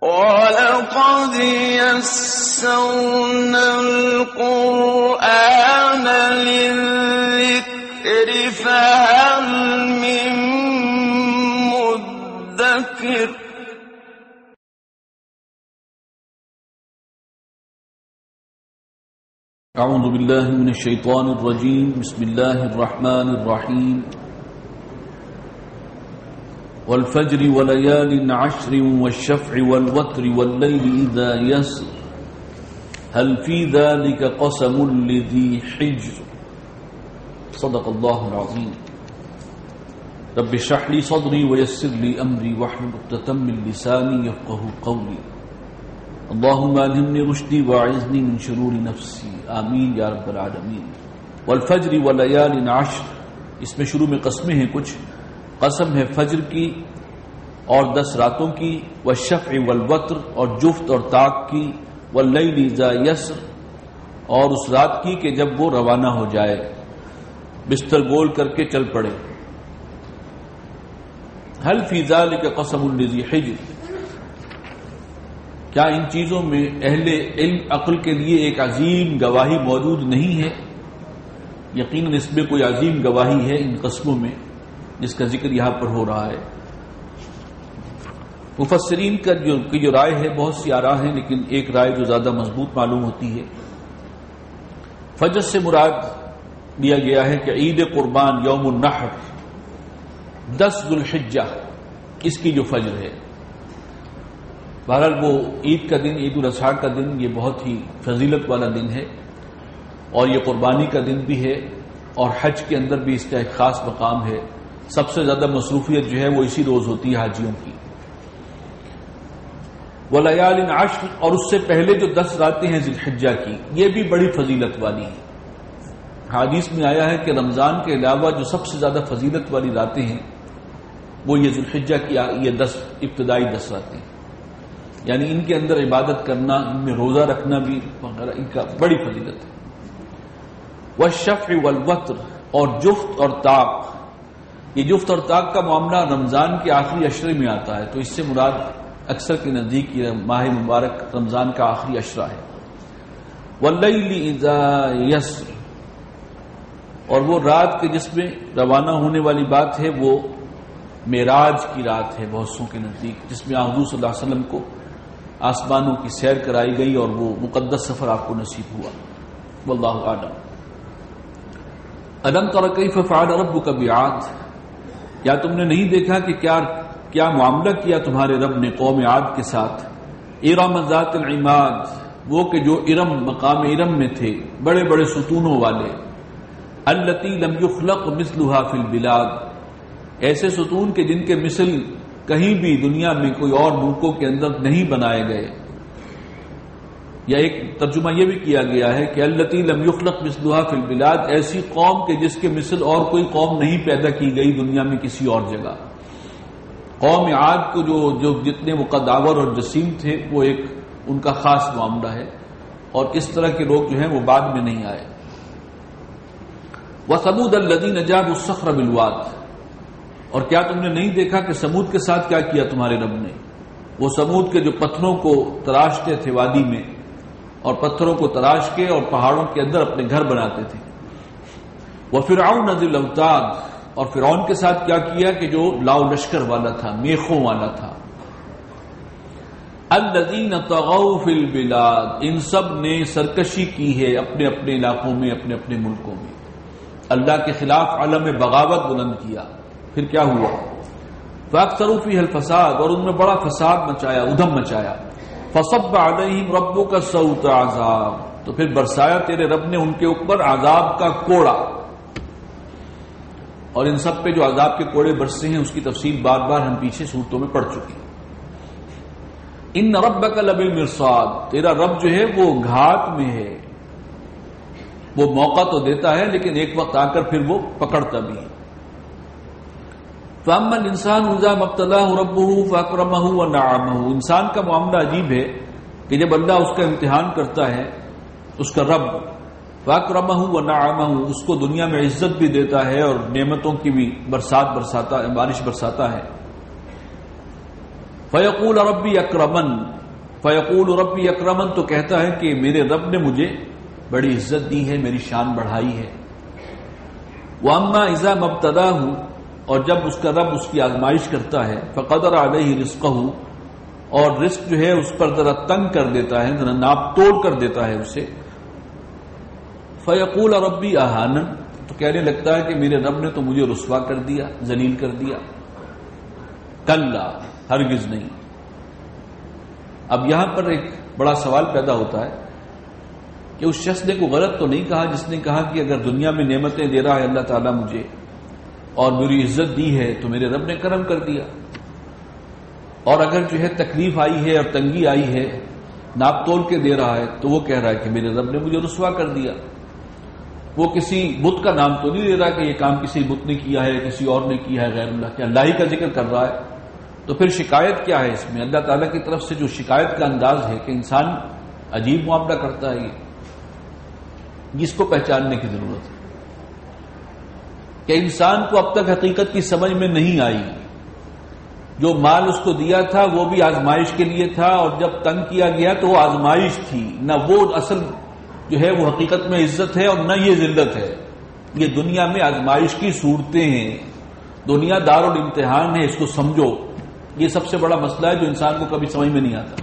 وَلَقَدْ يَسَّرْنَا الْقُرْآنَ لِلذِّكْرِ فَهَلْ مِن مُّدَّكِرٍ اعوذ باللہ من الشیطان الرجیم بسم اللہ الرحمن الرحیم والفجر وليال عشر والشفع والوتر والليل إذا يسر هل في ذلك قسم لذي حجر صدق الله العظيم رب اشرح لي صدري ويسر لي أمري واحلل عقدة من لساني يفقهوا قولي اللهم الهمني رشدي واعذني من شرور نفسي آمین یا رب العالمین. والفجر وليال عشر، اس میں شروع میں قسمیں ہیں، کچھ قسم ہے فجر کی اور 10 راتوں کی، والشفع والوتر اور جفت اور طاق کی، واللیل اذا یسر اور اس رات کی کہ جب وہ روانہ ہو جائے، بستر گول کر کے چل پڑے. هل فی ذلک قسم لذی حجر، کیا ان چیزوں میں اہل علم عقل کے لیے ایک عظیم گواہی موجود نہیں ہے؟ یقیناً اس میں کوئی عظیم گواہی ہے ان قسموں میں جس کا ذکر یہاں پر ہو رہا ہے. مفسرین کا جو رائے ہے، بہت سی آراء ہیں لیکن ایک رائے جو زیادہ مضبوط معلوم ہوتی ہے، فجر سے مراد دیا گیا ہے کہ عید قربان یوم النحر 10 ذو الحجہ اس کی جو فجر ہے. بہرحال وہ عید کا دن، عید الاضحیٰ کا دن، یہ بہت ہی فضیلت والا دن ہے اور یہ قربانی کا دن بھی ہے اور حج کے اندر بھی اس کا ایک خاص مقام ہے. سب سے زیادہ مصروفیت جو ہے وہ اسی روز ہوتی ہے حاجیوں کی. ولیال عشر اور اس سے پہلے جو 10 راتیں ہیں ذی الحجہ کی، یہ بھی بڑی فضیلت والی ہیں. حدیث میں آیا ہے کہ رمضان کے علاوہ جو سب سے زیادہ فضیلت والی راتیں ہیں وہ یہ ذی الحجہ کی یہ 10 ابتدائی 10 راتیں ہیں، یعنی ان کے اندر عبادت کرنا، ان میں روزہ رکھنا بھی وغیرہ ان کا بڑی فضیلت ہے. والشفع والوتر اور جفت اور طاق، یہ جفت اور طاق کا معاملہ رمضان کے آخری عشرے میں آتا ہے، تو اس سے مراد اکثر کے نزدیک یہ ماہ مبارک رمضان کا آخری عشرہ ہے. واللیل اذا یسر اور وہ رات کے جس میں روانہ ہونے والی بات ہے وہ معراج کی رات ہے بہت سو کے نزدیک، جس میں حضور صلی اللہ علیہ وسلم کو آسمانوں کی سیر کرائی گئی اور وہ مقدس سفر آپ کو نصیب ہوا. واللہ اعلم. الم تر کیف فعل ربک بعاد، یا تم نے نہیں دیکھا کہ کیا معاملہ کیا تمہارے رب نے قوم عاد کے ساتھ. ارم ذات العماد، وہ کہ جو ارم مقام ارم میں تھے، بڑے بڑے ستونوں والے. التی لم یخلق مثلها فی البلاد، ایسے ستون کے جن کے مثل کہیں بھی دنیا میں کوئی اور ملکوں کے اندر نہیں بنائے گئے. یا ایک ترجمہ یہ بھی کیا گیا ہے کہ التی لم یخلق مثلها فی البلاد، ایسی قوم کے جس کے مثل اور کوئی قوم نہیں پیدا کی گئی دنیا میں کسی اور جگہ. قوم عاد کو جو جتنے وہ قداور اور جسیم تھے وہ ایک ان کا خاص معاملہ ہے، اور اس طرح کے لوگ جو ہیں وہ بعد میں نہیں آئے. وثمود الذین جابوا الصخر بالواد، اور کیا تم نے نہیں دیکھا کہ سمود کے ساتھ کیا کیا تمہارے رب نے؟ وہ سمود کے جو پتھروں کو تراشتے تھے وادی میں، اور پتھروں کو تراش کے اور پہاڑوں کے اندر اپنے گھر بناتے تھے. وفرعون ذی الاوتاد، اور فرعون کے ساتھ کیا کیا کہ جو لاؤ لشکر والا تھا، میخوں والا تھا. الذین طغوا فی البلاد، ان سب نے سرکشی کی ہے اپنے اپنے علاقوں میں، اپنے اپنے ملکوں میں، اللہ کے خلاف علم بغاوت بلند کیا. پھر کیا ہوا؟ فاکثروا فیہ الفساد، اور ان میں بڑا فساد مچایا، ادھم مچایا. فصب علیہم ربک سوط عذاب، تو پھر برسایا تیرے رب نے ان کے اوپر عذاب کا کوڑا. اور ان سب پہ جو عذاب کے کوڑے برسے ہیں اس کی تفصیل بار بار ہم پیچھے صورتوں میں پڑھ چکے ہیں. ان ربک لبالمرصاد، تیرا رب جو ہے وہ گھات میں ہے، وہ موقع تو دیتا ہے لیکن ایک وقت آ کر پھر وہ پکڑتا بھی ہے. فَأَمَّا الْإِنسَانُ إِذَا مَا ابْتَلَاهُ رَبُّهُ فَأَكْرَمَهُ وَنَعَّمَهُ، انسان کا معاملہ عجیب ہے کہ جب اللہ اس کا امتحان کرتا ہے، اس کا رب فَأَكْرَمَهُ وَنَعَّمَهُ اس کو دنیا میں عزت بھی دیتا ہے اور نعمتوں کی بھی بارش برساتا ہے. فیقول ربی اکرمن، فیقول ربی اکرمن تو کہتا ہے کہ میرے رب نے مجھے بڑی عزت دی ہے، میری شان بڑھائی ہے۔ واما اذا مبتلاه، اور جب اس کا رب اس کی آزمائش کرتا ہے، فقدر علیہ رزقہ، اور رزق جو ہے اس پر ذرا تنگ کر دیتا ہے، ذرا ناپ توڑ کر دیتا ہے اسے، فیقول ربی اہانن، تو کہنے لگتا ہے کہ میرے رب نے تو مجھے رسوا کر دیا، ذلیل کر دیا۔ کلا، ہرگز نہیں۔ اب یہاں پر ایک بڑا سوال پیدا ہوتا ہے کہ اس شخص نے کوئی غلط تو نہیں کہا جس نے کہا کہ اگر دنیا میں نعمتیں دے رہا ہے اللہ تعالیٰ مجھے اور میری عزت دی ہے تو میرے رب نے کرم کر دیا، اور اگر جو ہے تکلیف آئی ہے اور تنگی آئی ہے ناپ تول کے دے رہا ہے تو وہ کہہ رہا ہے کہ میرے رب نے مجھے رسوا کر دیا۔ وہ کسی بت کا نام تو نہیں لے رہا کہ یہ کام کسی بت نے کیا ہے، کسی اور نے کیا ہے غیر اللہ کے، اللہ ہی کا ذکر کر رہا ہے۔ تو پھر شکایت کیا ہے اس میں؟ اللہ تعالیٰ کی طرف سے جو شکایت کا انداز ہے کہ انسان عجیب معاملہ کرتا ہے، جس کو پہچاننے کی ضرورت ہے کہ انسان کو اب تک حقیقت کی سمجھ میں نہیں آئی۔ جو مال اس کو دیا تھا وہ بھی آزمائش کے لیے تھا، اور جب تنگ کیا گیا تو وہ آزمائش تھی، نہ وہ اصل جو ہے وہ حقیقت میں عزت ہے اور نہ یہ ذلت ہے۔ یہ دنیا میں آزمائش کی صورتیں ہیں، دنیا دار الامتحان ہے، اس کو سمجھو۔ یہ سب سے بڑا مسئلہ ہے جو انسان کو کبھی سمجھ میں نہیں آتا،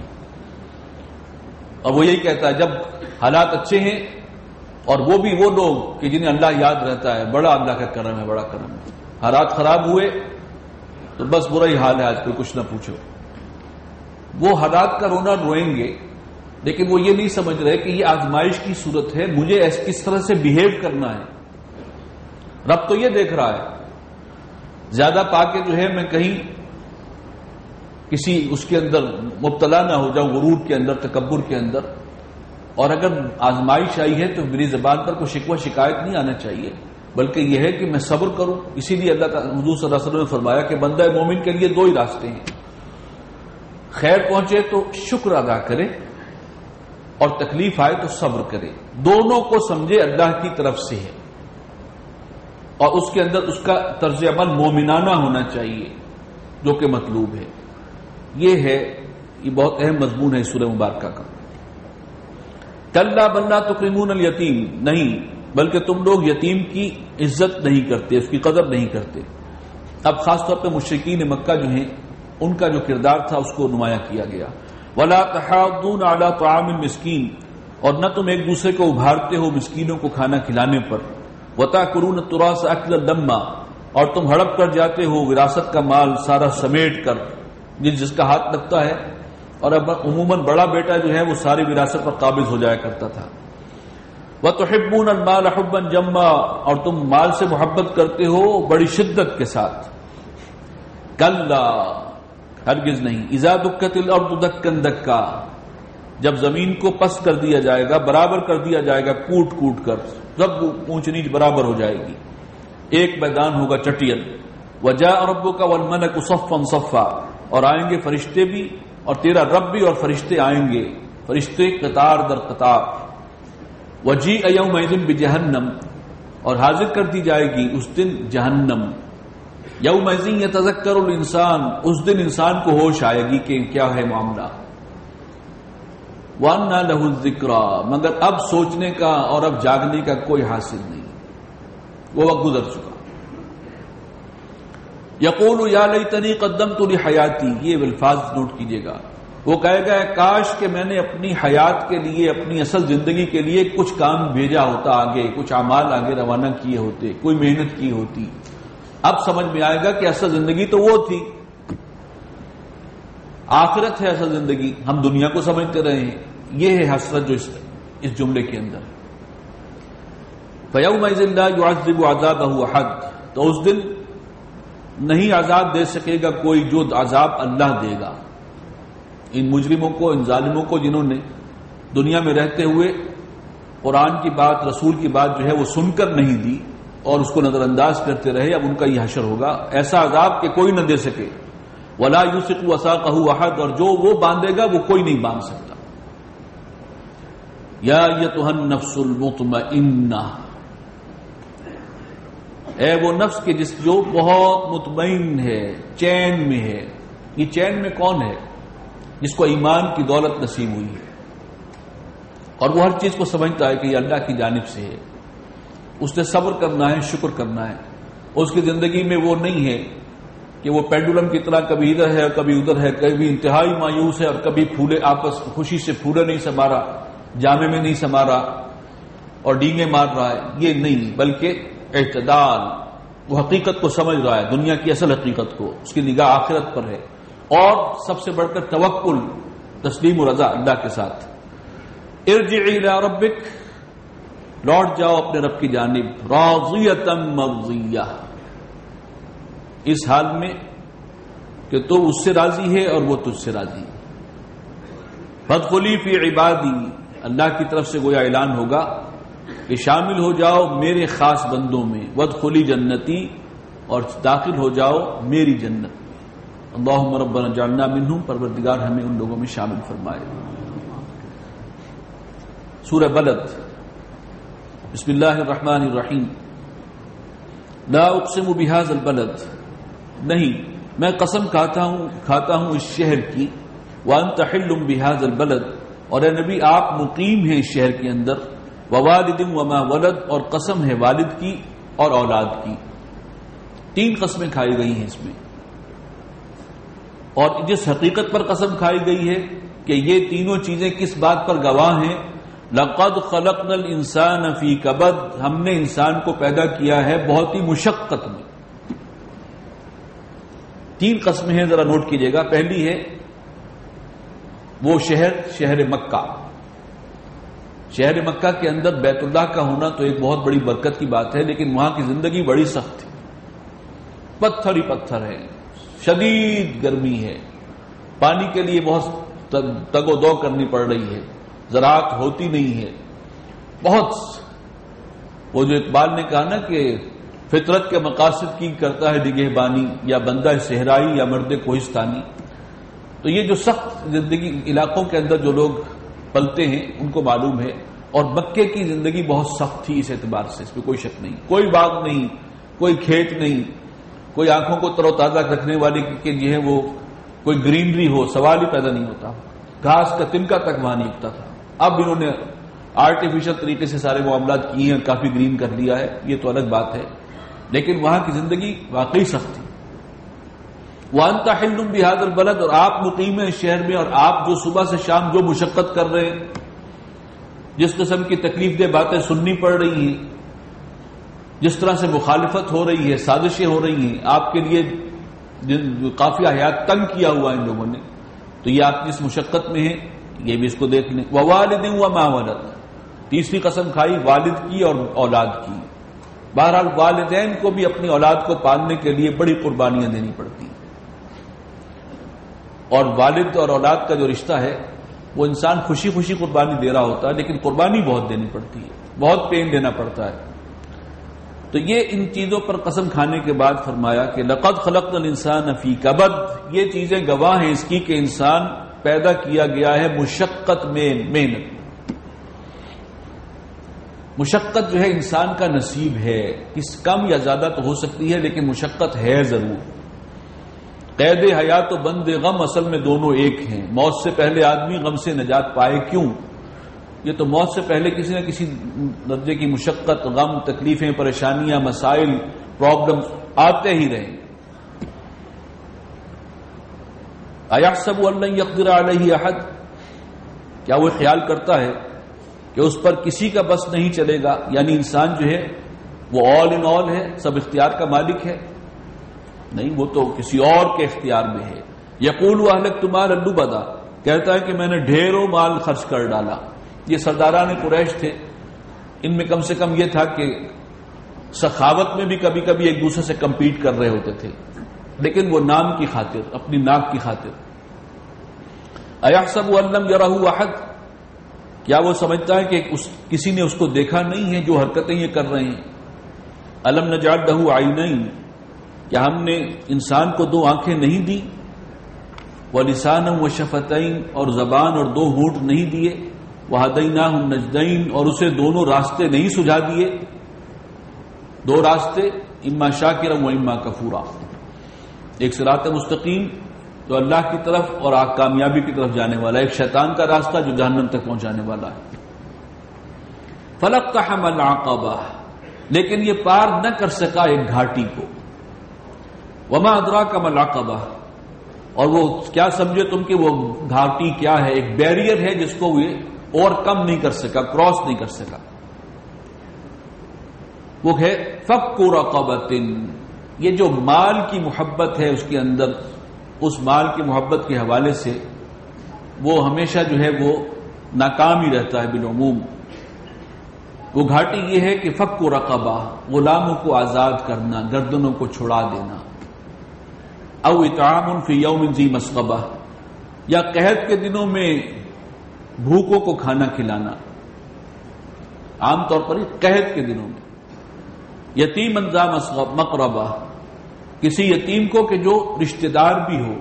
اور وہ یہی کہتا ہے جب حالات اچھے ہیں، اور وہ بھی وہ لوگ کہ جنہیں اللہ یاد رہتا ہے، بڑا اللہ کا کرم ہے، بڑا کرم ہے۔ حالات خراب ہوئے تو بس برا ہی حال ہے، آج کوئی کچھ نہ پوچھو۔ وہ حالات کا رونا روئیں گے، لیکن وہ یہ نہیں سمجھ رہے کہ یہ آزمائش کی صورت ہے، مجھے کس طرح سے بیہیو کرنا ہے۔ رب تو یہ دیکھ رہا ہے، زیادہ پا کے جو ہے میں کہیں کسی اس کے اندر مبتلا نہ ہو جاؤں، غرور کے اندر، تکبر کے اندر۔ اور اگر آزمائش آئی ہے تو میری زبان پر کوئی شکوہ شکایت نہیں آنا چاہیے، بلکہ یہ ہے کہ میں صبر کروں۔ اسی لیے اللہ تعالیٰ حضور صلی اللہ علیہ وسلم نے فرمایا کہ بندہ مومن کے لیے دو ہی راستے ہیں، خیر پہنچے تو شکر ادا کرے، اور تکلیف آئے تو صبر کرے۔ دونوں کو سمجھے اللہ کی طرف سے ہے، اور اس کے اندر اس کا طرز عمل مومنانہ ہونا چاہیے، جو کہ مطلوب ہے۔ یہ بہت اہم مضمون ہے سورہ مبارکہ کا۔ کلا بل لا تکرمون الیتیم، نہیں بلکہ تم لوگ یتیم کی عزت نہیں کرتے، اس کی قدر نہیں کرتے۔ اب خاص طور پہ مشرکین مکہ جو ہیں ان کا جو کردار تھا اس کو نمایاں کیا گیا۔ ولا تحاضون علی طعام المسکین، اور نہ تم ایک دوسرے کو ابھارتے ہو مسکینوں کو کھانا کھلانے پر۔ وتاکلون التراث اکلا لما، اور تم ہڑپ کر جاتے ہو وراثت کا مال سارا سمیٹ کر، جس کا ہاتھ لگتا ہے، اور اب عموماً بڑا بیٹا جو ہے وہ ساری وراثت پر قابض ہو جایا کرتا تھا۔ وَتُحِبُّونَ الْمَالَ حُبًّا جَمًّا، اور تم مال سے محبت کرتے ہو بڑی شدت کے ساتھ۔ کلا، ہرگز نہیں۔ اِذَا دُكَّتِ الْأَرْضُ دَكًّا دَكًّا، جب زمین کو پس کر دیا جائے گا، برابر کر دیا جائے گا، کوٹ کوٹ کر، سب اونچ نیچ برابر ہو جائے گی، ایک میدان ہوگا چٹیل۔ وَجَاءَ رَبُّكَ وَالْمَلَكُ صَفًّا صَفًّا، اور آئیں گے فرشتے بھی، اور تیرا رب بھی، اور فرشتے آئیں گے، فرشتے قطار در قطار۔ وَجِيءَ يَوْمَئِذٍ بِجَهَنَّمَ، اور حاضر کر دی جائے گی اس دن جہنم۔ يَوْمَئِذٍ يَتَذَكَّرُ الْإِنسان، اس دن انسان کو ہوش آئے گی کہ کیا ہے معاملہ۔ وَأَنَّى لَهُ الذِّكْرَى، مگر اب سوچنے کا اور اب جاگنے کا کوئی حاصل نہیں، وہ وقت گزر چکا۔ یقول یا لیتنی قدمت لحیاتی، یہ الفاظ نوٹ کیجئے گا۔ وہ کہے گا کاش کہ میں نے اپنی حیات کے لیے، اپنی اصل زندگی کے لیے کچھ کام بھیجا ہوتا آگے، کچھ اعمال آگے روانہ کیے ہوتے، کوئی محنت کی ہوتی۔ اب سمجھ میں آئے گا کہ اصل زندگی تو وہ تھی، آخرت ہے اصل زندگی، ہم دنیا کو سمجھتے رہے ہیں۔ یہ ہے حسرت جو اس جملے کے اندر۔ فَيَوْمَئِذٍ لَا يُعَذِّبُ عَذَابَهُ أَحَدٌ، تو اس دن نہیں عذاب دے سکے گا کوئی جو عذاب اللہ دے گا ان مجرموں کو، ان ظالموں کو، جنہوں نے دنیا میں رہتے ہوئے قرآن کی بات، رسول کی بات جو ہے وہ سن کر نہیں دی اور اس کو نظر انداز کرتے رہے۔ اب ان کا یہ حشر ہوگا، ایسا عذاب کہ کوئی نہ دے سکے۔ وَلَا يُوثِقُ وَثَاقَهُ أَحَدٌ، اور جو وہ باندھے گا وہ کوئی نہیں باندھ سکتا۔ یا ایتھا النفس المطمئنہ، اے وہ نفس کے جو بہت مطمئن ہے، چین میں ہے۔ یہ چین میں کون ہے؟ جس کو ایمان کی دولت نصیب ہوئی ہے اور وہ ہر چیز کو سمجھتا ہے کہ یہ اللہ کی جانب سے ہے، اس نے صبر کرنا ہے، شکر کرنا ہے. اس کی زندگی میں وہ نہیں ہے کہ وہ پینڈولم کی طرح کبھی ادھر ہے اور کبھی ادھر ہے، کبھی انتہائی مایوس ہے اور کبھی پھولے آپس خوشی سے پھولے نہیں سما رہا، جامے میں نہیں سما رہا اور ڈینگے مار رہا ہے. یہ نہیں، بلکہ اعتدال. وہ حقیقت کو سمجھ رہا ہے، دنیا کی اصل حقیقت کو. اس کی نگاہ آخرت پر ہے اور سب سے بڑھ کر توکل، تسلیم و رضا اللہ کے ساتھ. ارجع الی ربک، لوٹ جاؤ اپنے رب کی جانب، راضیۃ مرضیہ، اس حال میں کہ تو اس سے راضی ہے اور وہ تجھ سے راضی ہے. فادخلی فی عبادی، اللہ کی طرف سے گویا اعلان ہوگا کہ شامل ہو جاؤ میرے خاص بندوں میں. وادخلی جنتی، اور داخل ہو جاؤ میری جنت میں. اللہم ربنا اجعلنا منہم، پروردگار ہمیں ان لوگوں میں شامل فرمائے. سورہ بلد، بسم اللہ الرحمن الرحیم. لا اقسم بہذا البلد، نہیں میں قسم کھاتا ہوں اس شہر کی. وانت حل بہذا البلد، اور اے نبی آپ مقیم ہیں اس شہر کے اندر. ووالد وما ولد، اور قسم ہے والد کی اور اولاد کی. 3 قسمیں کھائی گئی ہیں اس میں، اور جس حقیقت پر قسم کھائی گئی ہے کہ یہ تینوں چیزیں کس بات پر گواہ ہیں. لقد خلقنا الانسان فی کبد، ہم نے انسان کو پیدا کیا ہے بہت ہی مشقت میں. 3 قسمیں ہیں، ذرا نوٹ کیجئے گا. پہلی ہے وہ شہر مکہ. شہر مکہ کے اندر بیت اللہ کا ہونا تو ایک بہت بڑی برکت کی بات ہے، لیکن وہاں کی زندگی بڑی سخت ہے. پتھر ہی پتھر ہے، شدید گرمی ہے، پانی کے لیے بہت تگ و دو کرنی پڑ رہی ہے، زراعت ہوتی نہیں ہے. بہت وہ جو اقبال نے کہا نا کہ فطرت کے مقاصد کی کرتا ہے نگہبانی، یا بندہ صحرائی یا مرد کوہستانی. تو یہ جو سخت زندگی علاقوں کے اندر جو لوگ پلتے ہیں ان کو معلوم ہے. اور مکے کی زندگی بہت سخت تھی اس اعتبار سے، اس میں کوئی شک نہیں. کوئی باغ نہیں، کوئی کھیت نہیں، کوئی آنکھوں کو تر و تازہ رکھنے والے کہ جو ہے وہ کوئی گرینری ہو، سوال ہی پیدا نہیں ہوتا. گھاس کا تنکا تک وہاں نہیں اگتا تھا. اب انہوں نے آرٹیفیشل طریقے سے سارے معاملات کیے ہیں، کافی گرین کر لیا ہے، یہ تو الگ بات ہے، لیکن وہاں کی زندگی واقعی سخت تھی. وَأَنْتَ حِلٌّ بِهَذَا الْبَلَدِ، اور آپ مقیم ہیں اس شہر میں، اور آپ جو صبح سے شام جو مشقت کر رہے ہیں، جس قسم کی تکلیف دہ باتیں سننی پڑ رہی ہیں، جس طرح سے مخالفت ہو رہی ہے، سازشیں ہو رہی ہیں، آپ کے لیے قافیہ حیات تنگ کیا ہوا ان لوگوں نے، تو یہ آپ جس مشقت میں ہیں یہ بھی اس کو دیکھ لیں. وَوَالِدٍ وَمَا وَلَدَ، تیسری قسم کھائی والد کی اور اولاد کی. بہرحال والدین کو بھی اپنی اولاد کو پالنے کے لیے بڑی قربانیاں دینی پڑتی ہیں، اور والد اور اولاد کا جو رشتہ ہے وہ انسان خوشی خوشی قربانی دے رہا ہوتا ہے، لیکن قربانی بہت دینی پڑتی ہے، بہت پین دینا پڑتا ہے. تو یہ ان چیزوں پر قسم کھانے کے بعد فرمایا کہ لقد خلقنا الانسان فی کبد، یہ چیزیں گواہ ہیں اس کی کہ انسان پیدا کیا گیا ہے مشقت میں، محنت. مشقت جو ہے انسان کا نصیب ہے، کس کم یا زیادہ تو ہو سکتی ہے لیکن مشقت ہے ضرور. قید حیات و بند غم اصل میں دونوں ایک ہیں. موت سے پہلے آدمی غم سے نجات پائے، کیوں؟ یہ تو موت سے پہلے کسی نہ کسی درجے کی مشقت، غم، تکلیفیں، پریشانیاں، مسائل، پرابلمز آتے ہی رہے. ایحسب ان لن یقدر علیہ احد، کیا وہ خیال کرتا ہے کہ اس پر کسی کا بس نہیں چلے گا؟ یعنی انسان جو ہے وہ آل ان آل ہے، سب اختیار کا مالک ہے؟ نہیں، وہ تو کسی اور کے اختیار میں ہے. یقول اہلکت مالا لبدا، کہتا ہے کہ میں نے ڈھیروں مال خرچ کر ڈالا. یہ سرداران قریش تھے، ان میں کم سے کم یہ تھا کہ سخاوت میں بھی کبھی کبھی ایک دوسرے سے کمپیٹ کر رہے ہوتے تھے، لیکن وہ نام کی خاطر، اپنی ناک کی خاطر. ایحسب ان لم یرہ احد، کیا وہ سمجھتا ہے کہ کسی نے اس کو دیکھا نہیں ہے جو حرکتیں یہ کر رہے ہیں؟ الم نجعل لہ عینین، کیا ہم نے انسان کو 2 آنکھیں نہیں دی؟ ولسانا وشفتین، اور زبان اور 2 ہونٹ نہیں دیے؟ وہدیناہ النجدین، اور اسے دونوں راستے نہیں سجھا دیے؟ 2 راستے، اما شاکرا و اما کفورا، ایک صراط مستقیم تو اللہ کی طرف اور کامیابی کی طرف جانے والا، ایک شیطان کا راستہ جو جہنم تک پہنچانے والا ہے۔ فلقتحم العقبہ، لیکن یہ پار نہ کر سکا ایک گھاٹی کو۔ وما ادراک ما العقبہ، اور وہ کیا سمجھے تم کہ وہ گھاٹی کیا ہے؟ ایک بیریئر ہے جس کو وہ اوور کم نہیں کر سکا، کراس نہیں کر سکا۔ وہ ہے فک رقبۃ، یہ جو مال کی محبت ہے اس کے اندر، اس مال کی محبت کے حوالے سے وہ ہمیشہ جو ہے وہ ناکام ہی رہتا ہے بالعموم۔ وہ گھاٹی یہ ہے کہ فک رقبہ، غلاموں کو آزاد کرنا، گردنوں کو چھڑا دینا، او اطعام فی یوم ذی مسغبہ، یا قحط کے دنوں میں بھوکوں کو کھانا کھلانا، عام طور پر قحط کے دنوں میں۔ یتیم ذا مقربہ، کسی یتیم کو کہ جو رشتہ دار بھی ہو۔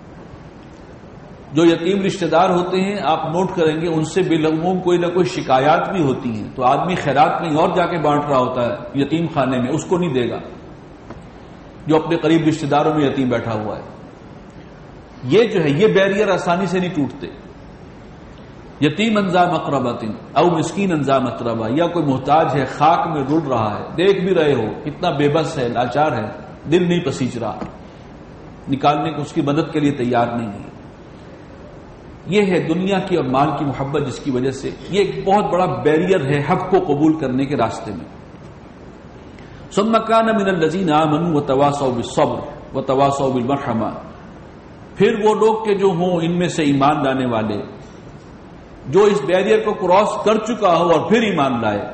جو یتیم رشتہ دار ہوتے ہیں آپ نوٹ کریں گے ان سے بالعموم کوئی نہ کوئی شکایات بھی ہوتی ہیں، تو آدمی خیرات کہیں اور جا کے بانٹ رہا ہوتا ہے یتیم خانے میں، اس کو نہیں دے گا جو اپنے قریب رشتہ داروں میں یتیم بیٹھا ہوا ہے۔ یہ جو ہے یہ بیریئر آسانی سے نہیں ٹوٹتے۔ یتیم ذا مقربۃ او مسکین ذا متربہ، یا کوئی محتاج ہے خاک میں رل رہا ہے، دیکھ بھی رہے ہو اتنا بے بس ہے، لاچار ہے، دل نہیں پسیج رہا، نکالنے کو اس کی مدد کے لیے تیار نہیں ہے۔ یہ ہے دنیا کی اور مال کی محبت، جس کی وجہ سے یہ ایک بہت بڑا بیریئر ہے حق کو قبول کرنے کے راستے میں۔ ثم كان من الذين آمنوا وتواصوا بالصبر وتواصوا بالمرحمہ، پھر وہ لوگ کہ جو ہوں ان میں سے ایمان لانے والے، جو اس بیریئر کو کراس کر چکا ہو اور پھر ایمان لائے۔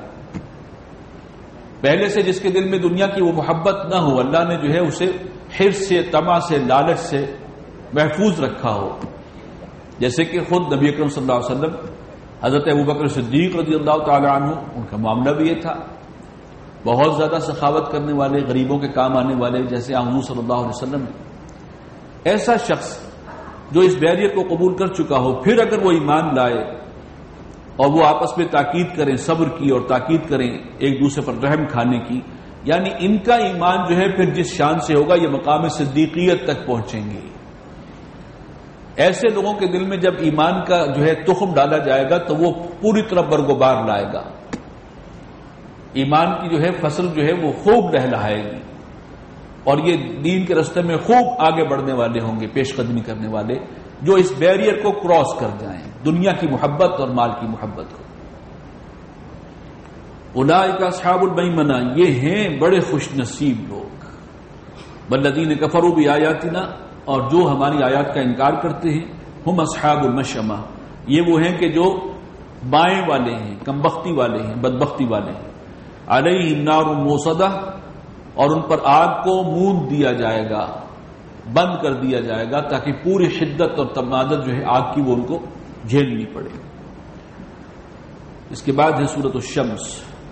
پہلے سے جس کے دل میں دنیا کی وہ محبت نہ ہو، اللہ نے جو ہے اسے حرص سے، طمع سے، لالچ سے محفوظ رکھا ہو، جیسے کہ خود نبی اکرم صلی اللہ علیہ وسلم، حضرت ابوبکر صدیق رضی اللہ تعالی عنہ، ان کا معاملہ بھی یہ تھا، بہت زیادہ سخاوت کرنے والے، غریبوں کے کام آنے والے، جیسے حضور صلی اللہ علیہ وسلم۔ ایسا شخص جو اس بیریئر کو قبول کر چکا ہو، پھر اگر وہ ایمان لائے اور وہ آپس میں تاکید کریں، صبر کی اور تاکید کریں ایک دوسرے پر رحم کھانے کی، یعنی ان کا ایمان جو ہے پھر جس شان سے ہوگا یہ مقام صدیقیت تک پہنچیں گے۔ ایسے لوگوں کے دل میں جب ایمان کا جو ہے تخم ڈالا جائے گا تو وہ پوری طرح برگوبار لائے گا، ایمان کی جو ہے فصل جو ہے وہ خوب لہلہائے گی، اور یہ دین کے راستے میں خوب آگے بڑھنے والے ہوں گے، پیش قدمی کرنے والے، جو اس بیریئر کو کراس کر جائیں، دنیا کی محبت اور مال کی محبت کو۔ اولئک اصحاب المیمنہ، یہ ہیں بڑے خوش نصیب لوگ، والذین کفروا بآیاتنا، اور جو ہماری آیات کا انکار کرتے ہیں، ہم اصحاب المشأمہ، یہ وہ ہیں کہ جو بائیں والے ہیں، کمبختی والے ہیں، بدبختی والے ہیں۔ علیہم نار موصدہ، اور ان پر آگ کو موند دیا جائے گا، بند کر دیا جائے گا، تاکہ پوری شدت اور تمادت جو ہے آگ کی وہ ان کو جھیلنی پڑے۔ اس کے بعد ہے سورۃ الشمس۔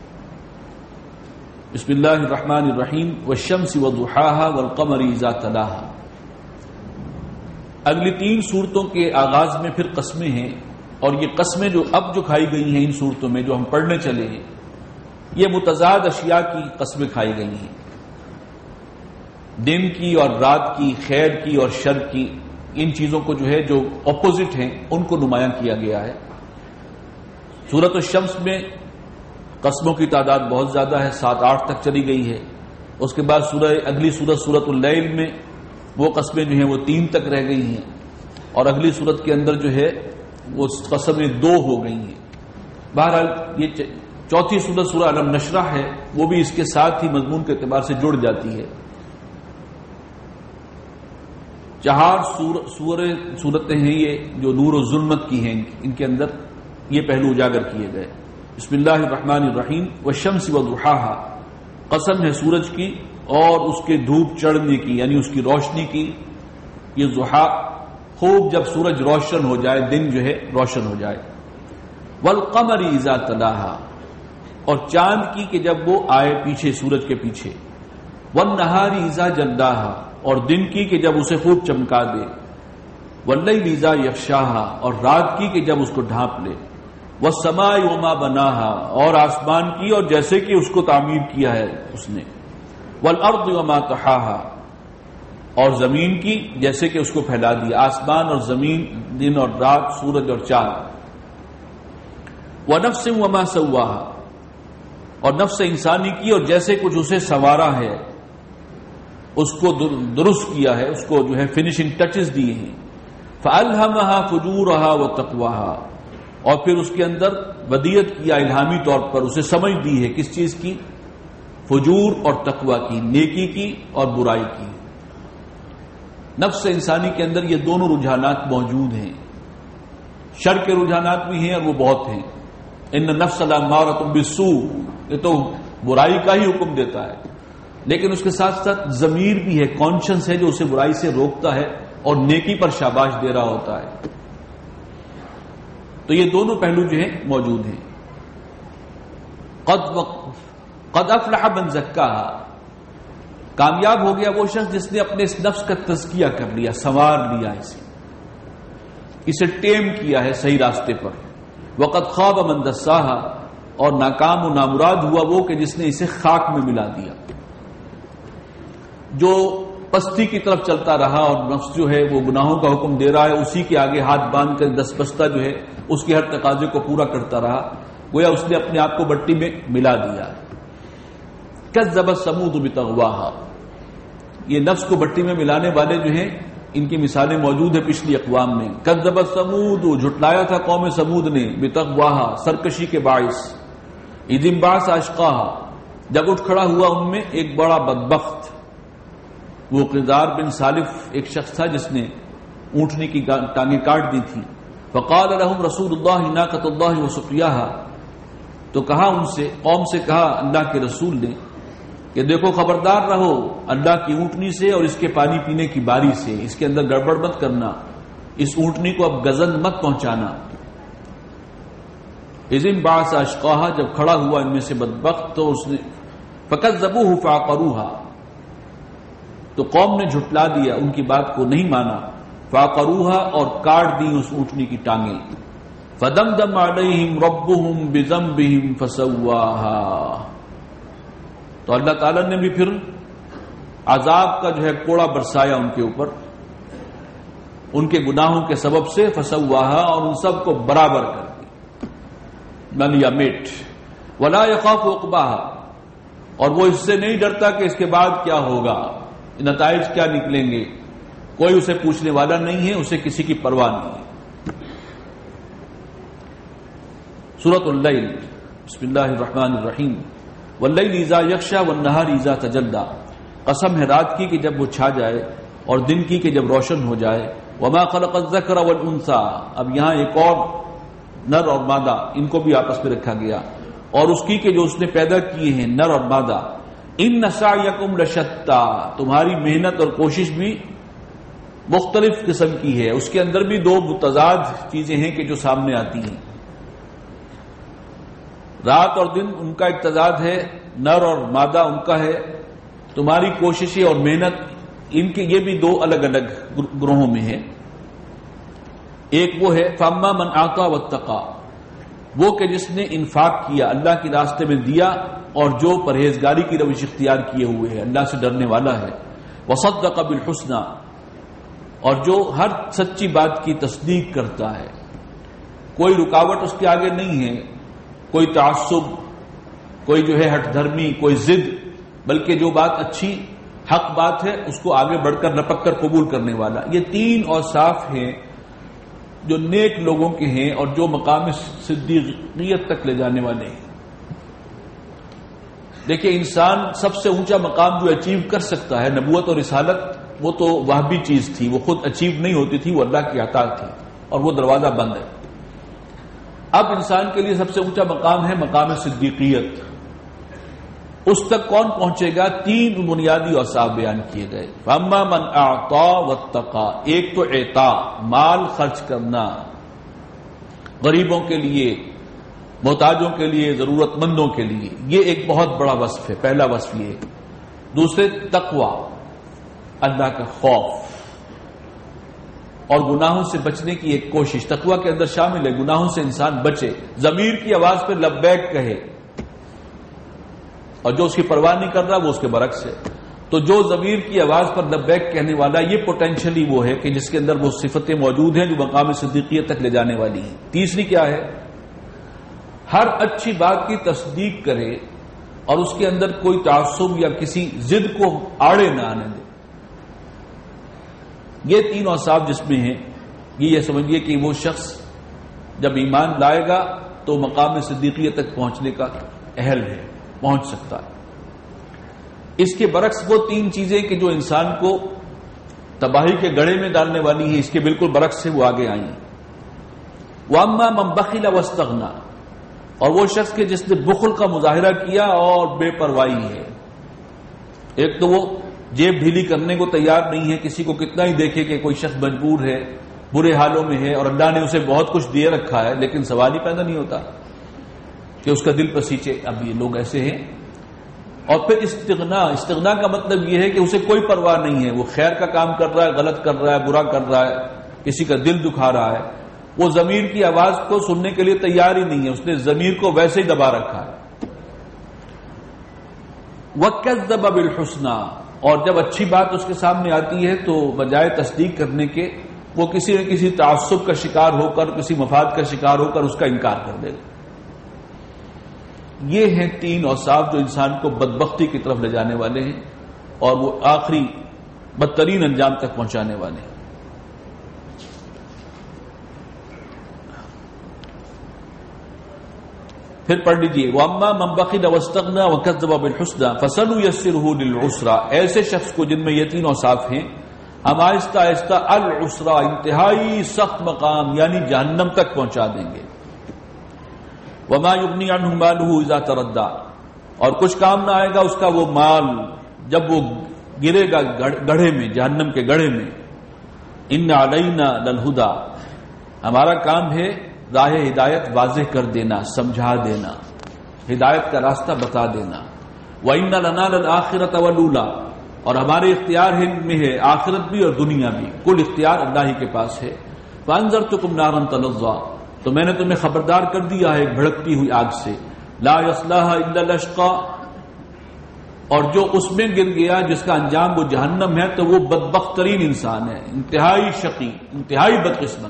بسم اللہ الرحمن الرحیم، والشمس وضحاها والقمر اذا تلاها۔ اگلی 3 سورتوں کے آغاز میں پھر قسمیں ہیں، اور یہ قسمیں جو اب جو کھائی گئی ہیں ان صورتوں میں جو ہم پڑھنے چلے ہیں، یہ متضاد اشیاء کی قسمیں کھائی گئی ہیں، دن کی اور رات کی، خیر کی اور شر کی، ان چیزوں کو جو ہے جو اپوزٹ ہیں ان کو نمایاں کیا گیا ہے۔ سورۃ الشمس میں قسموں کی تعداد بہت زیادہ ہے، 7-8 تک چلی گئی ہے۔ اس کے بعد اگلی سورت سورۃ اللیل میں وہ قسمیں جو ہیں وہ 3 تک رہ گئی ہیں، اور اگلی سورت کے اندر جو ہے وہ قسمیں 2 ہو گئی ہیں۔ بہرحال یہ چوتھی سورت سورہ علم نشرح ہے، وہ بھی اس کے ساتھ ہی مضمون کے اعتبار سے جڑ جاتی ہے۔ 4 سورتیں ہیں یہ جو نور و ظلمت کی ہیں، ان کے اندر یہ پہلو اجاگر کیے گئے۔ بسم اللہ الرحمن الرحیم، والشمس وضحاها، قسم ہے سورج کی اور اس کے دھوپ چڑھنے کی، یعنی اس کی روشنی کی۔ یہ ضحا خوب جب سورج روشن ہو جائے، دن جو ہے روشن ہو جائے۔ والقمر اذا تلاها، اور چاند کی کہ جب وہ آئے پیچھے، سورج کے پیچھے۔ والنہار اذا جلاها، اور دن کی کہ جب اسے خوب چمکا دے۔ واللیل اذا یغشاها، اور رات کی کہ جب اس کو ڈھانپ لے۔ والسماء وما بناها، اور آسمان کی اور جیسے کہ اس کو تعمیر کیا ہے اس نے۔ والارض وما طحاها، اور زمین کی جیسے کہ اس کو پھیلا دیا، آسمان اور زمین، دن اور رات، سورج اور چاند۔ وَنَفْسٍ وَمَا سَوَّاهَا، اور نفس انسانی کی اور جیسے کچھ اسے سنوارا ہے، اس کو درست کیا ہے، اس کو جو ہے فنیشنگ ٹچز دیے ہیں۔ فَأَلْهَمَهَا فُجُورَهَا وَتَقْوَاهَا، اور پھر اس کے اندر ودیت کیا الہامی طور پر، اسے سمجھ دی ہے کس چیز کی؟ فجور اور تقوی کی، نیکی کی اور برائی کی۔ نفس انسانی کے اندر یہ دونوں رجحانات موجود ہیں، شر کے رجحانات بھی ہیں اور وہ بہت ہیں۔ ان النفس لامارۃ بالسوء، یہ تو برائی کا ہی حکم دیتا ہے، لیکن اس کے ساتھ ساتھ ضمیر بھی ہے، کانشنس ہے جو اسے برائی سے روکتا ہے اور نیکی پر شاباش دے رہا ہوتا ہے۔ تو یہ دونوں پہلو جو ہیں موجود ہیں۔ قد افلح من زکاہا، کامیاب ہو گیا وہ شخص جس نے اپنے اس نفس کا تزکیہ کر لیا، سنوار لیا، اسے ٹیم کیا ہے صحیح راستے پر۔ وقد خاب من دساہا، اور ناکام و نامراد ہوا وہ کہ جس نے اسے خاک میں ملا دیا۔ جو پستی کی طرف چلتا رہا اور نفس جو ہے وہ گناہوں کا حکم دے رہا ہے، اسی کے آگے ہاتھ باندھ کر دس بستہ جو ہے اس کے ہر تقاضے کو پورا کرتا رہا، گویا اس نے اپنے آپ کو مٹی میں ملا دیا۔ کذبت ثمود بطغواہا، یہ نفس کو مٹی میں ملانے والے جو ہیں ان کی مثالیں موجود ہیں پچھلی اقوام میں۔ کذبت ثمود، جھٹلایا تھا قوم ثمود نے، بطغواہا، سرکشی کے باعث۔ اذ انبعث اشقاہا، جب اٹھ کھڑا ہوا ان میں ایک بڑا بدبخت، وہ قدار بن سالف ایک شخص تھا جس نے اونٹنی کی ٹانگیں کاٹ دی تھی۔ فقال لهم رسول اللہ ناقۃ اللہ وسقیاہا، تو کہا ان سے، قوم سے کہا اللہ کے رسول نے کہ دیکھو خبردار رہو اللہ کی اونٹنی سے اور اس کے پانی پینے کی باری سے، اس کے اندر گڑبڑ مت کرنا، اس اونٹنی کو اب گزن مت پہنچانا۔ اذ انبعث اشقاہا، جب کھڑا ہوا ان میں سے بدبخت تو اس نے فکذبوہ فعقروہا، تو قوم نے جھٹلا دیا، ان کی بات کو نہیں مانا۔ فعقروہا، اور کاٹ دی اس اونٹنی کی ٹانگیں۔ فدمدم علیہم ربہم بذنبہم فسواہا، تو اللہ تعالیٰ نے بھی پھر عذاب کا جو ہے کوڑا برسایا ان کے اوپر، ان کے گناہوں کے سبب سے۔ فسواہا، اور ان سب کو برابر کر دی، ملیا میٹ۔ ولا یخاف عقباہا، اور وہ اس سے نہیں ڈرتا کہ اس کے بعد کیا ہوگا، نتائج کیا نکلیں گے، کوئی اسے پوچھنے والا نہیں ہے، اسے کسی کی پرواہ نہیں ہے۔ سورۃ اللیل، بسم اللہ الرحمن الرحیم۔ واللیل اذا یغشی والنہار اذا تجلی، قسم ہے رات کی کہ جب وہ چھا جائے اور دن کی کہ جب روشن ہو جائے۔ وما خلق الذکر والانثی، اب یہاں ایک اور نر اور مادہ ان کو بھی آپس میں رکھا گیا، اور اس کی کہ جو اس نے پیدا کیے ہیں نر اور مادہ۔ ان سعیکم لشتی، تمہاری محنت اور کوشش بھی مختلف قسم کی ہے، اس کے اندر بھی دو متضاد چیزیں ہیں کہ جو سامنے آتی ہیں۔ رات اور دن ان کا ایک تضاد ہے، نر اور مادہ ان کا ہے، تمہاری کوششیں اور محنت ان کے یہ بھی دو الگ الگ گروہوں میں ہے۔ ایک وہ ہے فاما من اعطى واتقى، وہ کہ جس نے انفاق کیا، اللہ کے راستے میں دیا، اور جو پرہیزگاری کی روش اختیار کیے ہوئے ہے، اللہ سے ڈرنے والا ہے۔ وصدق بالحسنى، اور جو ہر سچی بات کی تصدیق کرتا ہے، کوئی رکاوٹ اس کے آگے نہیں ہے، کوئی تعصب، کوئی جو ہے ہٹ دھرمی، کوئی ضد، بلکہ جو بات اچھی حق بات ہے اس کو آگے بڑھ کر لپک کر قبول کرنے والا۔ یہ تین اوصاف ہیں جو نیک لوگوں کے ہیں اور جو مقام صدیقیت تک لے جانے والے ہیں۔ دیکھیں انسان سب سے اونچا مقام جو اچیو کر سکتا ہے، نبوت اور رسالت، وہ تو وہابی چیز تھی، وہ خود اچیو نہیں ہوتی تھی، وہ اللہ کی عطا تھی، اور وہ دروازہ بند ہے۔ اب انسان کے لیے سب سے اونچا مقام ہے مقام صدیقیت۔ اس تک کون پہنچے گا؟ تین بنیادی اوصاف بیان کیے گئے۔ فاما من اعطى واتقى، ایک تو اعطاء، مال خرچ کرنا، غریبوں کے لیے، محتاجوں کے لیے، ضرورت مندوں کے لیے، یہ ایک بہت بڑا وصف ہے، پہلا وصف یہ۔ دوسرے تقوی، اللہ کا خوف اور گناہوں سے بچنے کی ایک کوشش، تقوی کے اندر شامل ہے گناہوں سے انسان بچے، ضمیر کی آواز پہ لبیک کہے، اور جو اس کی پرواہ نہیں کر رہا وہ اس کے برعکس ہے۔ تو جو ضمیر کی آواز پر لبیک کہنے والا یہ پوٹینشلی وہ ہے کہ جس کے اندر وہ صفتیں موجود ہیں جو مقام صدیقیت تک لے جانے والی ہیں. تیسری کیا ہے؟ ہر اچھی بات کی تصدیق کرے اور اس کے اندر کوئی تعصب یا کسی ضد کو آڑے نہ آنے دے. یہ تین اوصاف جس میں ہیں یہ سمجھیے کہ وہ شخص جب ایمان لائے گا تو مقام صدیقیت تک پہنچنے کا اہل ہے، پہنچ سکتا ہے. اس کے برعکس وہ تین چیزیں کہ جو انسان کو تباہی کے گڑھے میں ڈالنے والی ہے، اس کے بالکل برعکس سے وہ آگے آئی ہیں. وَأَمَّا مَنْ بَخِلَ وَاسْتَغْنَى، اور وہ شخص کے جس نے بخل کا مظاہرہ کیا اور بے پرواہی ہے. ایک تو وہ جیب ڈھیلی کرنے کو تیار نہیں ہے، کسی کو کتنا ہی دیکھے کہ کوئی شخص مجبور ہے، برے حالوں میں ہے اور اللہ نے اسے بہت کچھ دے رکھا ہے، لیکن سوال ہی پیدا نہیں ہوتا کہ اس کا دل پسیچے. اب یہ لوگ ایسے ہیں. اور پھر استغنا کا مطلب یہ ہے کہ اسے کوئی پرواہ نہیں ہے، وہ خیر کا کام کر رہا ہے، غلط کر رہا ہے، برا کر رہا ہے، کسی کا دل دکھا رہا ہے، وہ ضمیر کی آواز کو سننے کے لیے تیار ہی نہیں ہے، اس نے ضمیر کو ویسے ہی دبا رکھا ہے. وَكَذَّبَ بِالْحُسْنَى، اور جب اچھی بات اس کے سامنے آتی ہے تو بجائے تصدیق کرنے کے وہ کسی نہ کسی تعصب کا شکار ہو کر، کسی مفاد کا شکار ہو کر اس کا انکار کر دے گا. یہ ہیں تین اوصاف جو انسان کو بدبختی کی طرف لے جانے والے ہیں اور وہ آخری بدترین انجام تک پہنچانے والے ہیں. پھر پڑھ لیجیے وَأَمَّا مَنْ بَخِلَ وَاسْتَغْنَى وَكَذَّبَ بِالْحُسْنَى فَسَنُيَسِّرُهُ لِلْعُسْرَى، ایسے شخص کو جن میں یہ تین اوصاف ہیں ہم آہستہ آہستہ العسرا، انتہائی سخت مقام یعنی جہنم تک پہنچا دیں گے. وما یغنی عنہ مالہ اذا تردی، اور کچھ کام نہ آئے گا اس کا وہ مال جب وہ گرے گا گڑھے میں، جہنم کے گڑھے میں. ان علینا للہدی، ہمارا کام ہے راہ ہدایت واضح کر دینا، سمجھا دینا، ہدایت کا راستہ بتا دینا. وَإِنَّ لَنَا لَلْآخِرَةَ وَالْأُولَىٰ، اور ہمارے اختیار میں ہے آخرت بھی اور دنیا بھی، کل اختیار اللہ ہی کے پاس ہے. فَأَنذَرْتُكُمْ نَارًا تَلَظَّىٰ، تو میں نے تمہیں خبردار کر دیا ہے ایک بھڑکتی ہوئی آگ سے. لَا يَصْلَاهَا إِلَّا الْأَشْقَىٰ، اور جو اس میں گر گیا جس کا انجام وہ جہنم ہے تو وہ بدبخت ترین انسان ہے، انتہائی شقی، انتہائی بدقسمت.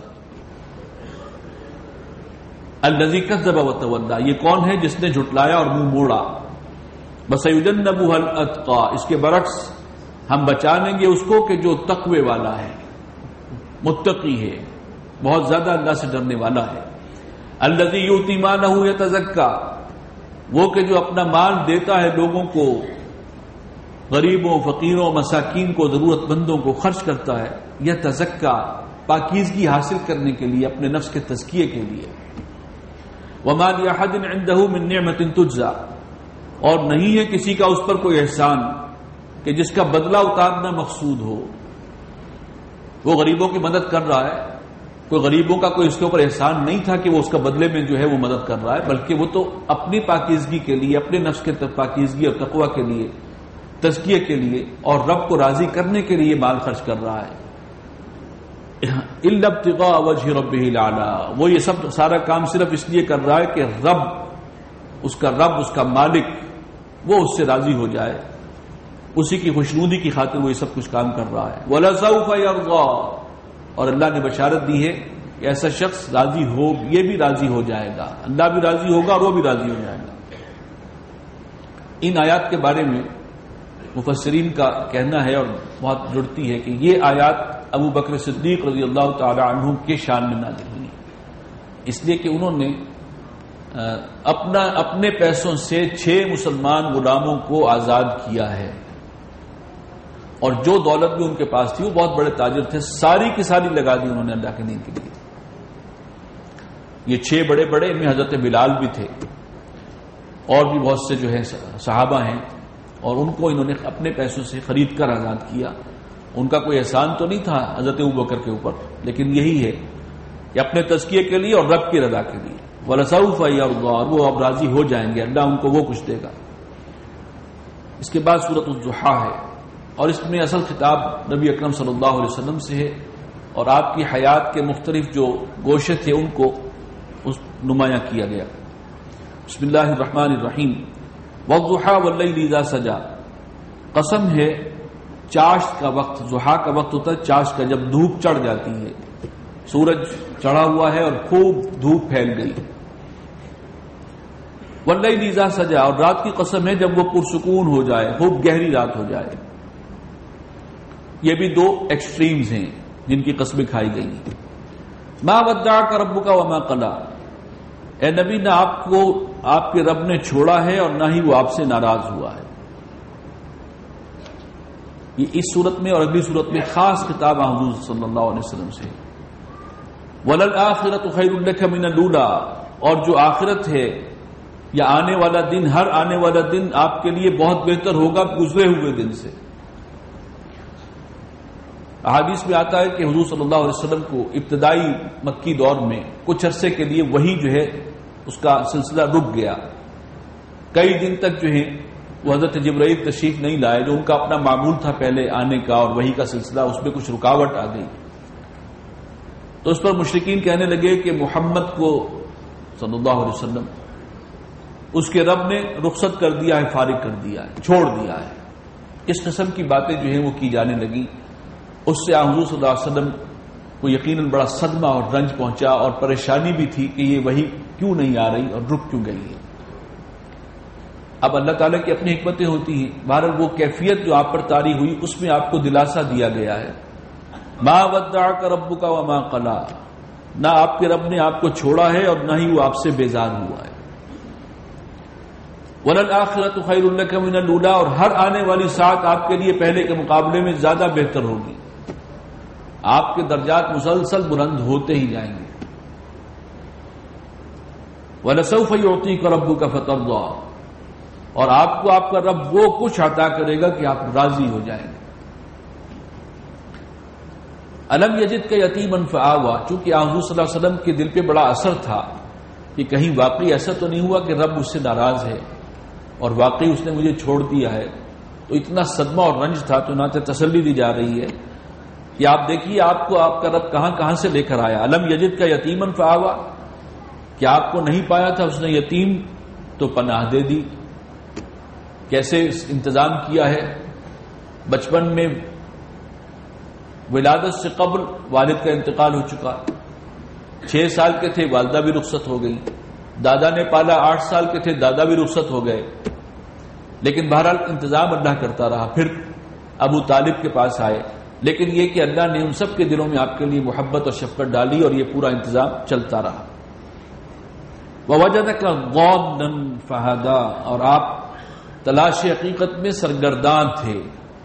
الذی کذب وتولی، یہ کون ہے جس نے جھٹلایا اور منہ موڑا. وسیجنبها الاتقی، اس کے برعکس ہم بچا لیں گے اس کو کہ جو تقوی والا ہے، متقی ہے، بہت زیادہ اللہ سے ڈرنے والا ہے. الذی یؤتی مالہ یتزکی، وہ کہ جو اپنا مال دیتا ہے لوگوں کو، غریبوں، فقیروں، مساکین کو، ضرورت مندوں کو خرچ کرتا ہے. یتزکی، پاکیزگی حاصل کرنے کے لیے، اپنے نفس کے تزکیے کے لیے. وما لأحد عنده من نعمة تجزى، اور نہیں ہے کسی کا اس پر کوئی احسان کہ جس کا بدلہ اتارنا مقصود ہو. وہ غریبوں کی مدد کر رہا ہے، کوئی غریبوں کا کوئی اس کے اوپر احسان نہیں تھا کہ وہ اس کا بدلے میں جو ہے وہ مدد کر رہا ہے، بلکہ وہ تو اپنی پاکیزگی کے لیے، اپنے نفس کے پاکیزگی اور تقوی کے لیے، تزکیے کے لیے اور رب کو راضی کرنے کے لیے مال خرچ کر رہا ہے. الا ابتغاء وجه ربه الاعلى، وہ یہ سب سارا کام صرف اس لیے کر رہا ہے کہ رب، اس کا مالک، وہ اس سے راضی ہو جائے، اسی کی خوشنودی کی خاطر وہ یہ سب کچھ کام کر رہا ہے. وَلَسَوْفَ يَرْضَىٰ، اور اللہ نے بشارت دی ہے کہ ایسا شخص راضی ہو، یہ بھی راضی ہو جائے گا، اللہ بھی راضی ہوگا اور وہ بھی راضی ہو جائے گا. ان آیات کے بارے میں مفسرین کا کہنا ہے اور بہت جڑتی ہے کہ یہ آیات ابو بکر صدیق رضی اللہ تعالی عنہ کے شان میں نازل ہوئی، اس لیے کہ انہوں نے اپنے پیسوں سے 6 مسلمان غلاموں کو آزاد کیا ہے، اور جو دولت بھی ان کے پاس تھی، وہ بہت بڑے تاجر تھے، ساری کی ساری لگا دی انہوں نے اللہ کے دین کے لیے. یہ 6 بڑے بڑے، ان میں حضرت بلال بھی تھے اور بھی بہت سے جو ہے صحابہ ہیں، اور ان کو انہوں نے اپنے پیسوں سے خرید کر آزاد کیا. ان کا کوئی احسان تو نہیں تھا حضرت ابوبکر کے اوپر، لیکن یہی ہے کہ اپنے تزکیے کے لیے اور رب کی رضا کے لیے. وَلَسَوْفَ يَرْضَىٰ، اور وہ اب راضی ہو جائیں گے، اللہ ان کو وہ کچھ دے گا. اس کے بعد سورۃ الضحیٰ ہے، اور اس میں اصل خطاب نبی اکرم صلی اللہ علیہ وسلم سے ہے، اور آپ کی حیات کے مختلف جو گوشے تھے ان کو نمایاں کیا گیا. بسم اللہ الرحمن الرحیم. وَالضُّحَىٰ وَاللَّيْلِ إِذَا سَجَىٰ، قسم ہے چاشت کا وقت، ضحیٰ کا وقت ہوتا ہے چاشت کا، جب دھوپ چڑھ جاتی ہے، سورج چڑھا ہوا ہے اور خوب دھوپ پھیل گئی. واللیل اذا سجا، اور رات کی قسم ہے جب وہ پرسکون ہو جائے، خوب گہری رات ہو جائے. یہ بھی دو ایکسٹریمز ہیں جن کی قسمیں کھائی گئی ہیں. ما ودعک ربک وما قلی، اے نبی نہ آپ کو آپ کے رب نے چھوڑا ہے اور نہ ہی وہ آپ سے ناراض ہوا ہے. یہ اس صورت میں اور اگلی صورت میں خاص خطاب حضور صلی اللہ علیہ وسلم سے. وَلَلْآخِرَةُ خَيْرٌ لَكَ مِنَ الْأُولَىٰ، اور جو آخرت ہے یا آنے والا دن، ہر آنے والا دن آپ کے لیے بہت بہتر ہوگا گزرے ہوئے دن سے. احادیث میں آتا ہے کہ حضور صلی اللہ علیہ وسلم کو ابتدائی مکی دور میں کچھ عرصے کے لیے وہی جو ہے اس کا سلسلہ رک گیا. کئی دن تک جو ہے وہ حضرت جبرائیل تشریف نہیں لائے، جو ان کا اپنا معمول تھا پہلے آنے کا اور وہی کا سلسلہ، اس میں کچھ رکاوٹ آ گئی. تو اس پر مشرکین کہنے لگے کہ محمد کو صلی اللہ علیہ وسلم اس کے رب نے رخصت کر دیا ہے، فارغ کر دیا ہے، چھوڑ دیا ہے. اس قسم کی باتیں جو ہیں وہ کی جانے لگی. اس سے حضور صلی اللہ علیہ وسلم کو یقیناً بڑا صدمہ اور رنج پہنچا اور پریشانی بھی تھی کہ یہ وحی کیوں نہیں آ رہی اور رک کیوں گئی ہے. اب اللہ تعالیٰ کی اپنی حکمتیں ہوتی ہیں. بہرحال وہ کیفیت جو آپ پر طاری ہوئی اس میں آپ کو دلاسا دیا گیا ہے. ما ودعک ربک وما قلی، نہ آپ کے رب نے آپ کو چھوڑا ہے اور نہ ہی وہ آپ سے بیزار ہوا ہے. وَلَلْآخِرَةُ خَيْرٌ لَكَ مِنَ الْأُولَىٰ، اور ہر آنے والی ساعت آپ کے لیے پہلے کے مقابلے میں زیادہ بہتر ہوگی. آپ کے درجات مسلسل بلند ہوتے ہی جائیں گے. وَلَسَوْفَ يُعْطِيكَ رَبُّكَ فَتَرْضَىٰ، اور آپ کو آپ کا رب وہ کچھ عطا کرے گا کہ آپ راضی ہو جائیں گے. الم یجدک یتیما فآویٰ، چونکہ حضور صلی اللہ علیہ وسلم کے دل پہ بڑا اثر تھا کہ کہیں واقعی ایسا تو نہیں ہوا کہ رب اس سے ناراض ہے اور واقعی اس نے مجھے چھوڑ دیا ہے. تو اتنا صدمہ اور رنج تھا. تو نہ تسلی دی جا رہی ہے کہ آپ دیکھیے آپ کو آپ کا رب کہاں کہاں سے لے کر آیا. الم یجدک یتیما فآویٰ، کیا آپ کو نہیں پایا تھا اس نے یتیم تو پناہ دے دی. کیسے انتظام کیا ہے. بچپن میں ولادت سے قبل والد کا انتقال ہو چکا، 6 سال کے تھے والدہ بھی رخصت ہو گئی. دادا نے پالا 8 سال کے تھے، دادا بھی رخصت ہو گئے. لیکن بہرحال انتظام اللہ کرتا رہا. پھر ابو طالب کے پاس آئے، لیکن یہ کہ اللہ نے ان سب کے دلوں میں آپ کے لیے محبت اور شفقت ڈالی اور یہ پورا انتظام چلتا رہا. وَوَجَدَكَ ضَالًّا فَهَدَىٰ، اور آپ تلاش حقیقت میں سرگردان تھے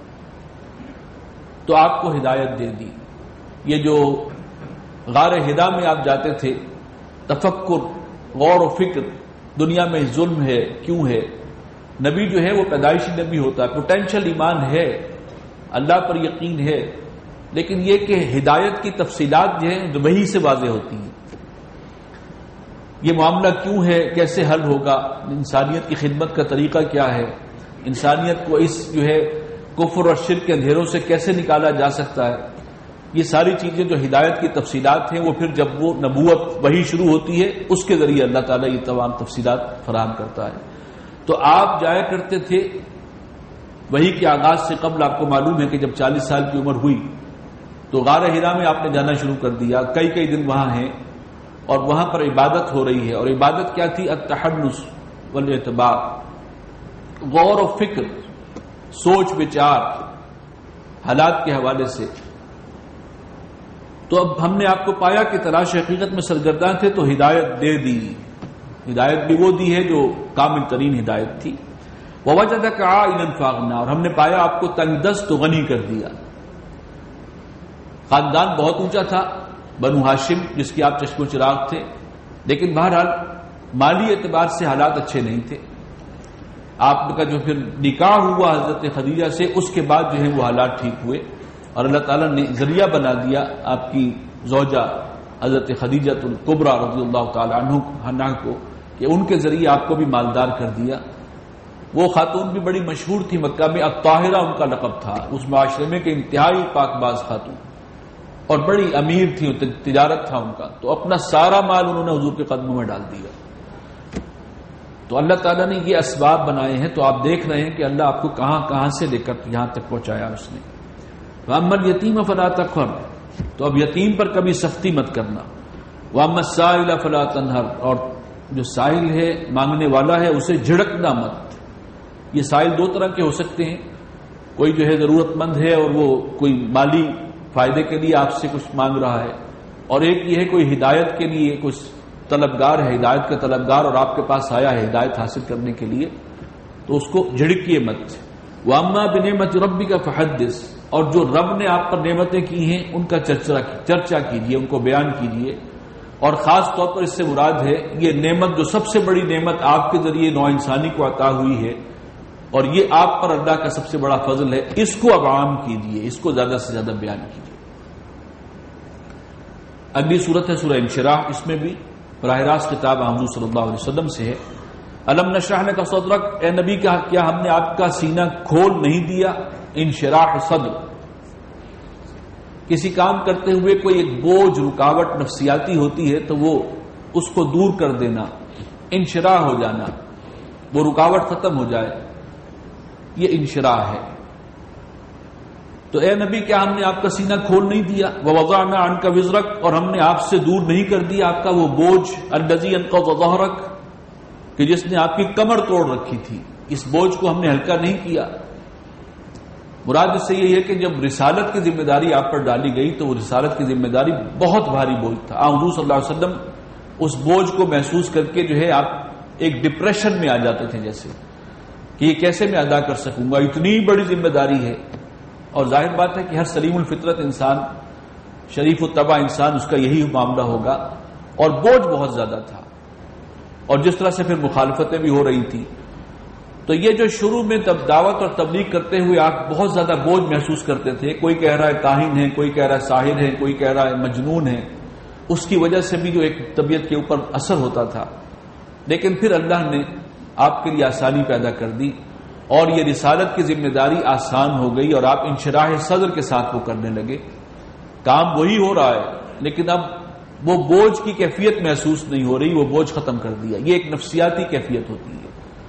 تو آپ کو ہدایت دے دی. یہ جو غار ہدا میں آپ جاتے تھے، تفکر، غور و فکر، دنیا میں ظلم ہے کیوں ہے. نبی جو ہے وہ پیدائشی نبی ہوتا ہے، پوٹینشل ایمان ہے، اللہ پر یقین ہے، لیکن یہ کہ ہدایت کی تفصیلات جو ہیں وحی سے واضح ہوتی ہیں. یہ معاملہ کیوں ہے، کیسے حل ہوگا، انسانیت کی خدمت کا طریقہ کیا ہے، انسانیت کو اس جو ہے کفر اور شرک کے اندھیروں سے کیسے نکالا جا سکتا ہے. یہ ساری چیزیں جو ہدایت کی تفصیلات ہیں وہ پھر جب وہ نبوت وحی شروع ہوتی ہے اس کے ذریعے اللہ تعالیٰ یہ تمام تفصیلات فراہم کرتا ہے. تو آپ جایا کرتے تھے وحی کے آغاز سے قبل. آپ کو معلوم ہے کہ جب 40 سال کی عمر ہوئی تو غار حرا میں آپ نے جانا شروع کر دیا. کئی دن وہاں ہیں اور وہاں پر عبادت ہو رہی ہے. اور عبادت کیا تھی؟ التحنس والاعتبار، غور و فکر، سوچ بچار حالات کے حوالے سے. تو اب ہم نے آپ کو پایا کہ تلاش حقیقت میں سرگرداں تھے تو ہدایت دے دی. ہدایت بھی وہ دی ہے جو کامل ترین ہدایت تھی. وَوَجَدَكَ عَائِلًا فَأَغْنَىٰ، اور ہم نے پایا آپ کو تنگ دست و غنی کر دیا. خاندان بہت اونچا تھا، بنو ہاشم، جس کی آپ چشم و چراغ تھے، لیکن بہرحال مالی اعتبار سے حالات اچھے نہیں تھے. آپ کا جو پھر نکاح ہوا حضرت خدیجہ سے، اس کے بعد جو ہے وہ حالات ٹھیک ہوئے اور اللہ تعالیٰ نے ذریعہ بنا دیا آپ کی زوجہ حضرت خدیجہ الکبریٰ رضی اللہ تعالی عنہا کو کہ ان کے ذریعے آپ کو بھی مالدار کر دیا. وہ خاتون بھی بڑی مشہور تھی مکہ میں، الطاہرہ ان کا لقب تھا اس معاشرے میں کہ انتہائی پاک باز خاتون اور بڑی امیر تھی، تجارت تھا ان کا. تو اپنا سارا مال انہوں نے حضور کے قدموں میں ڈال دیا. تو تو اللہ تعالیٰ نے یہ اسباب بنائے ہیں، تو آپ دیکھ رہے ہیں کہ اللہ آپ کو کہاں کہاں سے لے کر یہاں تک پہنچایا اس نے. وَأَمَّا الْيَتِيمَ فَلَا تَقْهَرْ، تو اب یتیم پر کبھی سختی مت کرنا. وَأَمَّا السَّائِلَ فَلَا تَنْهَرْ، اور جو سائل ہے، مانگنے والا ہے، اسے جھڑکنا مت. یہ سائل دو طرح کے ہو سکتے ہیں، کوئی جو ہے ضرورت مند ہے اور وہ کوئی مالی فائدے کے لیے آپ سے کچھ مانگ رہا ہے، اور ایک یہ ہے کوئی ہدایت کے لیے کچھ طلبگار ہے، ہدایت کا طلبگار، اور آپ کے پاس آیا ہے ہدایت حاصل کرنے کے لیے، تو اس کو جھڑکیے مت. وَأَمَّا بِنِعْمَةِ رَبِّكَ فَحَدِّثْ، اور جو رب نے آپ پر نعمتیں کی ہیں ان کا چرچا کیجیے، ان کو بیان کیجیے. اور خاص طور پر اس سے مراد ہے یہ نعمت جو سب سے بڑی نعمت آپ کے ذریعے نوع انسانی کو عطا ہوئی ہے، اور یہ آپ پر اللہ کا سب سے بڑا فضل ہے، اس کو اب عام کیجیے، اس کو زیادہ سے زیادہ بیان کیجیے. اگلی صورت ہے سورہ انشراح، اس میں بھی براہ راست خطاب حضور صلی اللہ علیہ وسلم سے ہے. الم نشرح لک صدرک، اے نبی کیا ہم نے آپ کا سینہ کھول نہیں دیا؟ انشراح صدر، کسی کام کرتے ہوئے کوئی ایک بوجھ، رکاوٹ نفسیاتی ہوتی ہے تو وہ اس کو دور کر دینا، انشراح ہو جانا، وہ رکاوٹ ختم ہو جائے، یہ انشراح ہے. تو اے نبی کیا ہم نے آپ کا سینہ کھول نہیں دیا؟ ووضعنا عنک وزرک، اور ہم نے آپ سے دور نہیں کر دیا آپ کا وہ بوجھ، الذی انقض ظہرک، کہ جس نے آپ کی کمر توڑ رکھی تھی، اس بوجھ کو ہم نے ہلکا نہیں کیا. مراد اس سے یہ ہے کہ جب رسالت کی ذمہ داری آپ پر ڈالی گئی تو وہ رسالت کی ذمہ داری بہت بھاری بوجھ تھا. حضور صلی اللہ علیہ وسلم اس بوجھ کو محسوس کر کے جو ہے آپ ایک ڈپریشن میں آ جاتے تھے، جیسے کہ یہ کیسے میں ادا کر سکوں گا، اتنی بڑی ذمہ داری ہے. اور ظاہر بات ہے کہ ہر سلیم الفطرت انسان، شریف الطبع انسان، اس کا یہی معاملہ ہوگا. اور بوجھ بہت زیادہ تھا، اور جس طرح سے پھر مخالفتیں بھی ہو رہی تھی، تو یہ جو شروع میں دعوت اور تبلیغ کرتے ہوئے آپ بہت زیادہ بوجھ محسوس کرتے تھے، کوئی کہہ رہا ہے کاہن ہے، کوئی کہہ رہا ہے ساحر ہے، کوئی کہہ رہا ہے مجنون ہے، اس کی وجہ سے بھی جو ایک طبیعت کے اوپر اثر ہوتا تھا. لیکن پھر اللہ نے آپ کے لیے آسانی پیدا کر دی، اور یہ رسالت کی ذمہ داری آسان ہو گئی، اور آپ انشراح صدر کے ساتھ وہ کرنے لگے. کام وہی ہو رہا ہے لیکن اب وہ بوجھ کی کیفیت محسوس نہیں ہو رہی، وہ بوجھ ختم کر دیا. یہ ایک نفسیاتی کیفیت ہوتی ہے.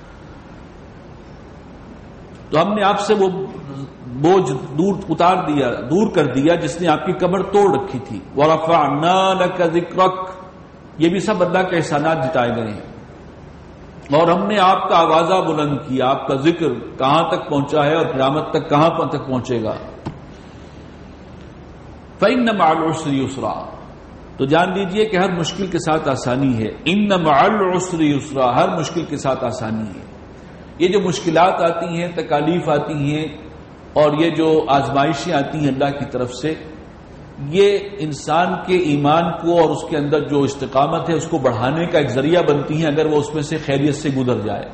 تو ہم نے آپ سے وہ بوجھ دور کر دیا جس نے آپ کی کمر توڑ رکھی تھی. وَرَفَعْنَا لَكَ ذِكْرَكَ، یہ بھی سب اللہ کے احسانات جتائے گئے ہیں. اور ہم نے آپ کا آوازہ بلند کیا، آپ کا ذکر کہاں تک پہنچا ہے اور قیامت تک کہاں تک پہنچے گا. فَإِنَّ مَعَ الْعُسْرِ يُسْرًا، تو جان لیجئے کہ ہر مشکل کے ساتھ آسانی ہے. إِنَّ مَعَ الْعُسْرِ يُسْرًا، ہر مشکل کے ساتھ آسانی ہے. یہ جو مشکلات آتی ہیں، تکالیف آتی ہیں، اور یہ جو آزمائشیں آتی ہیں اللہ کی طرف سے، یہ انسان کے ایمان کو اور اس کے اندر جو استقامت ہے اس کو بڑھانے کا ایک ذریعہ بنتی ہیں، اگر وہ اس میں سے خیریت سے گزر جائے.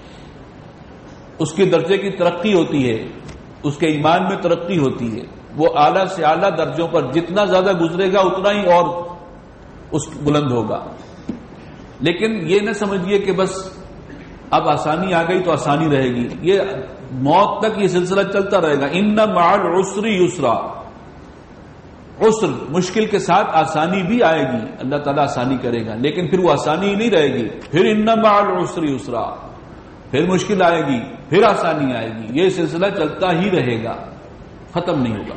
اس کے درجے کی ترقی ہوتی ہے، اس کے ایمان میں ترقی ہوتی ہے، وہ اعلیٰ سے اعلیٰ درجوں پر جتنا زیادہ گزرے گا اتنا ہی اور اس بلند ہوگا. لیکن یہ نہ سمجھیے کہ بس اب آسانی آ گئی تو آسانی رہے گی، یہ موت تک یہ سلسلہ چلتا رہے گا. ان مع العسر یسرا، عسر مشکل کے ساتھ آسانی بھی آئے گی، اللہ تعالیٰ آسانی کرے گا، لیکن پھر وہ آسانی ہی نہیں رہے گی. پھر ان مع العسر یسرا، پھر مشکل آئے گی، پھر آسانی آئے گی، یہ سلسلہ چلتا ہی رہے گا، ختم نہیں ہوگا.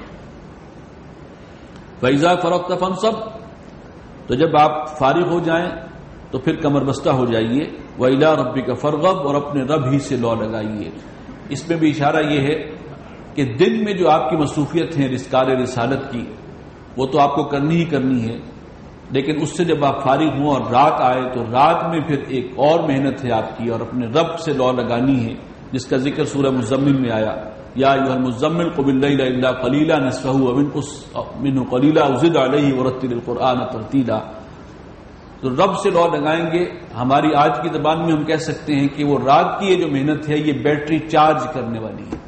فَإِذَا فَرَغْتَ فَانصَبْ، تو جب آپ فارغ ہو جائیں تو پھر کمر بستہ ہو جائیے. وَإِلَىٰ رَبِّكَ فَارْغَب، اور اپنے رب ہی سے لو لگائیے. اس میں بھی اشارہ یہ ہے کہ دن میں جو آپ کی مصروفیت ہے رسکار رسالت کی، وہ تو آپ کو کرنی ہی کرنی ہے، لیکن اس سے جب آپ فارغ ہوں اور رات آئے تو رات میں پھر ایک اور محنت ہے آپ کی، اور اپنے رب سے لو لگانی ہے، جس کا ذکر سورہ مزمل میں آیا. یا ایھا المزمل قم اللیل الا قلیلا نصفہ او انقص منہ قلیلا او زد علیہ ورتل القرآن ترتیلا. تو رب سے لو لگائیں گے. ہماری آج کی زبان میں ہم کہہ سکتے ہیں کہ وہ رات کی یہ جو محنت ہے یہ بیٹری چارج کرنے والی ہے.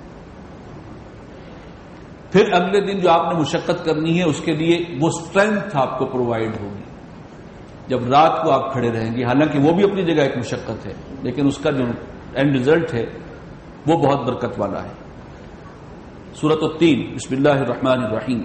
پھر اگلے دن جو آپ نے مشقت کرنی ہے اس کے لیے وہ اسٹرینتھ آپ کو پرووائڈ ہوگی جب رات کو آپ کھڑے رہیں گے. حالانکہ وہ بھی اپنی جگہ ایک مشقت ہے، لیکن اس کا جو اینڈ ریزلٹ ہے وہ بہت برکت والا ہے. سورۃ التین، بسم اللہ الرحمن الرحیم.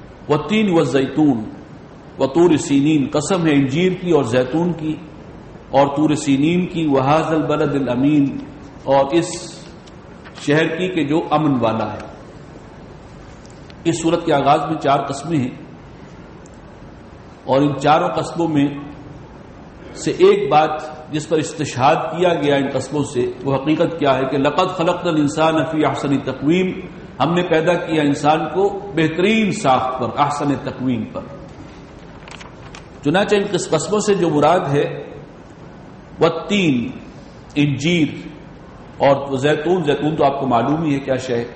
والتین والزیتون وطور سینین، قسم ہے انجیر کی اور زیتون کی اور طور سینین کی، وہذا البلد الامین، اور اس شہر کی کہ جو امن والا ہے۔ اس سورت کے آغاز میں 4 قسمیں ہیں، اور ان چاروں قسموں میں سے ایک بات جس پر استشہاد کیا گیا ان قسموں سے، وہ حقیقت کیا ہے کہ لقد خلقنا الانسان فی احسن تقویم، ہم نے پیدا کیا انسان کو بہترین ساخت پر، احسن تقویم پر۔ چنانچہ ان قسموں سے جو مراد ہے والتین، انجیر، اور زیتون تو آپ کو معلوم ہی ہے کیا شے ہے،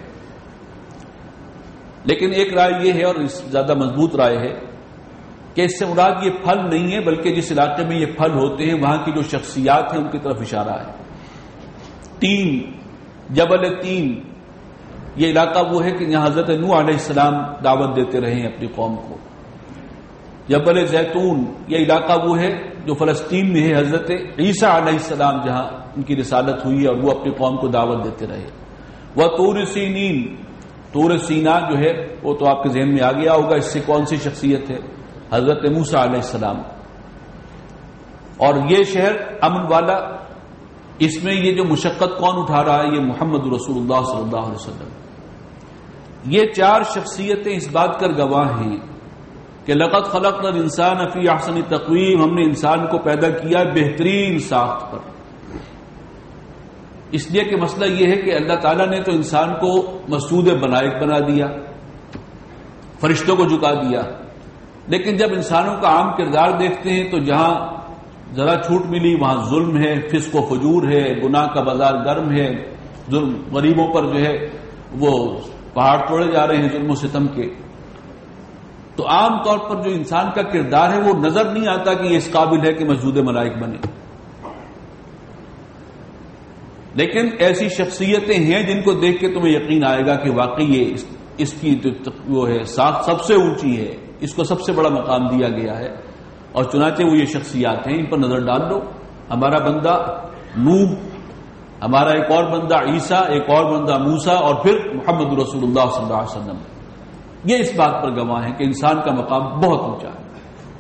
لیکن ایک رائے یہ ہے اور زیادہ مضبوط رائے ہے کہ اس سے مراد یہ پھل نہیں ہے، بلکہ جس علاقے میں یہ پھل ہوتے ہیں وہاں کی جو شخصیات ہیں ان کی طرف اشارہ ہے۔ تین، جبل تین، یہ علاقہ وہ ہے کہ جہاں حضرت نوح علیہ السلام دعوت دیتے رہے ہیں اپنی قوم کو۔ جبل زیتون، یہ علاقہ وہ ہے جو فلسطین میں ہے، حضرت عیسیٰ علیہ السلام جہاں ان کی رسالت ہوئی اور وہ اپنی قوم کو دعوت دیتے رہے۔ وہ طور سینین، طور سینا جو ہے وہ تو آپ کے ذہن میں آ گیا ہوگا، اس سے کون سی شخصیت ہے؟ حضرت موسیٰ علیہ السلام۔ اور یہ شہر امن والا، اس میں یہ جو مشقت کون اٹھا رہا ہے؟ یہ محمد رسول اللہ صلی اللہ علیہ وسلم۔ یہ 4 شخصیتیں اس بات کر گواہ ہیں کہ لقد خلقنا الانسان فی احسن تقویم، ہم نے انسان کو پیدا کیا بہترین ساخت پر۔ اس لیے کہ مسئلہ یہ ہے کہ اللہ تعالیٰ نے تو انسان کو مسعود بنائک بنا دیا، فرشتوں کو جھکا دیا، لیکن جب انسانوں کا عام کردار دیکھتے ہیں تو جہاں ذرا چھوٹ ملی وہاں ظلم ہے، فسق و فجور ہے، گناہ کا بازار گرم ہے، ظلم، غریبوں پر جو ہے وہ پہاڑ توڑے جا رہے ہیں ظلم و ستم کے۔ تو عام طور پر جو انسان کا کردار ہے وہ نظر نہیں آتا کہ یہ اس قابل ہے کہ مسجود ملائک بنے، لیکن ایسی شخصیتیں ہیں جن کو دیکھ کے تمہیں یقین آئے گا کہ واقعی یہ اس کی وہ ہے ساخت سب سے اونچی ہے، اس کو سب سے بڑا مقام دیا گیا ہے، اور چنانچہ وہ یہ شخصیات ہیں، ان پر نظر ڈال دو۔ ہمارا بندہ نوح، ہمارا ایک اور بندہ عیسیٰ، ایک اور بندہ موسیٰ، اور پھر محمد رسول اللہ صلی اللہ علیہ وسلم، یہ اس بات پر گواہ ہے کہ انسان کا مقام بہت اونچا ہے۔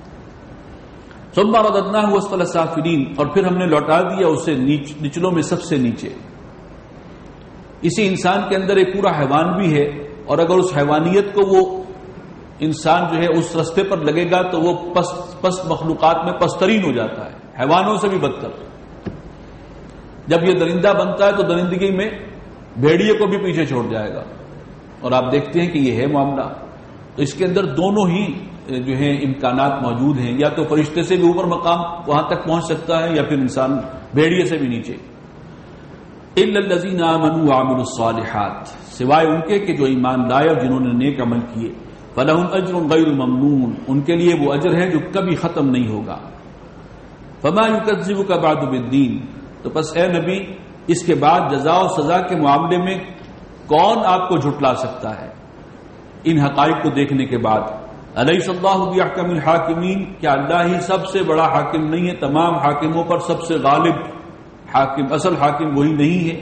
ثم رددناہ اسفل سافلین، اور پھر ہم نے لوٹا دیا اسے نچلوں میں سب سے نیچے۔ اسی انسان کے اندر ایک پورا حیوان بھی ہے، اور اگر اس حیوانیت کو وہ انسان جو ہے اس رستے پر لگے گا تو وہ پست مخلوقات میں پسترین ہو جاتا ہے، حیوانوں سے بھی بدتر۔ جب یہ درندہ بنتا ہے تو درندگی میں بھیڑیے کو بھی پیچھے چھوڑ جائے گا، اور آپ دیکھتے ہیں کہ یہ ہے معاملہ۔ تو اس کے اندر دونوں ہی جو ہیں امکانات موجود ہیں، یا تو فرشتے سے بھی اوپر مقام وہاں تک پہنچ سکتا ہے، یا پھر انسان بھیڑیے سے بھی نیچے۔ الا الذین آمنوا وعملوا الصالحات، سوائے ان کے کہ جو ایمان لائے اور جنہوں نے نیک عمل کیے، فلہم اجر غیر ممنون، ان کے لیے وہ اجر ہے جو کبھی ختم نہیں ہوگا۔ فما یکذبک بعد بالدین، تو پس اے نبی اس کے بعد جزا و سزا کے معاملے میں کون آپ کو جھٹلا سکتا ہے ان حقائق کو دیکھنے کے بعد؟ الیس اللہ باحکم الحاکمین، کیا اللہ ہی سب سے بڑا حاکم نہیں ہے؟ تمام حاکموں پر سب سے غالب حاکم، اصل حاکم وہی نہیں ہے؟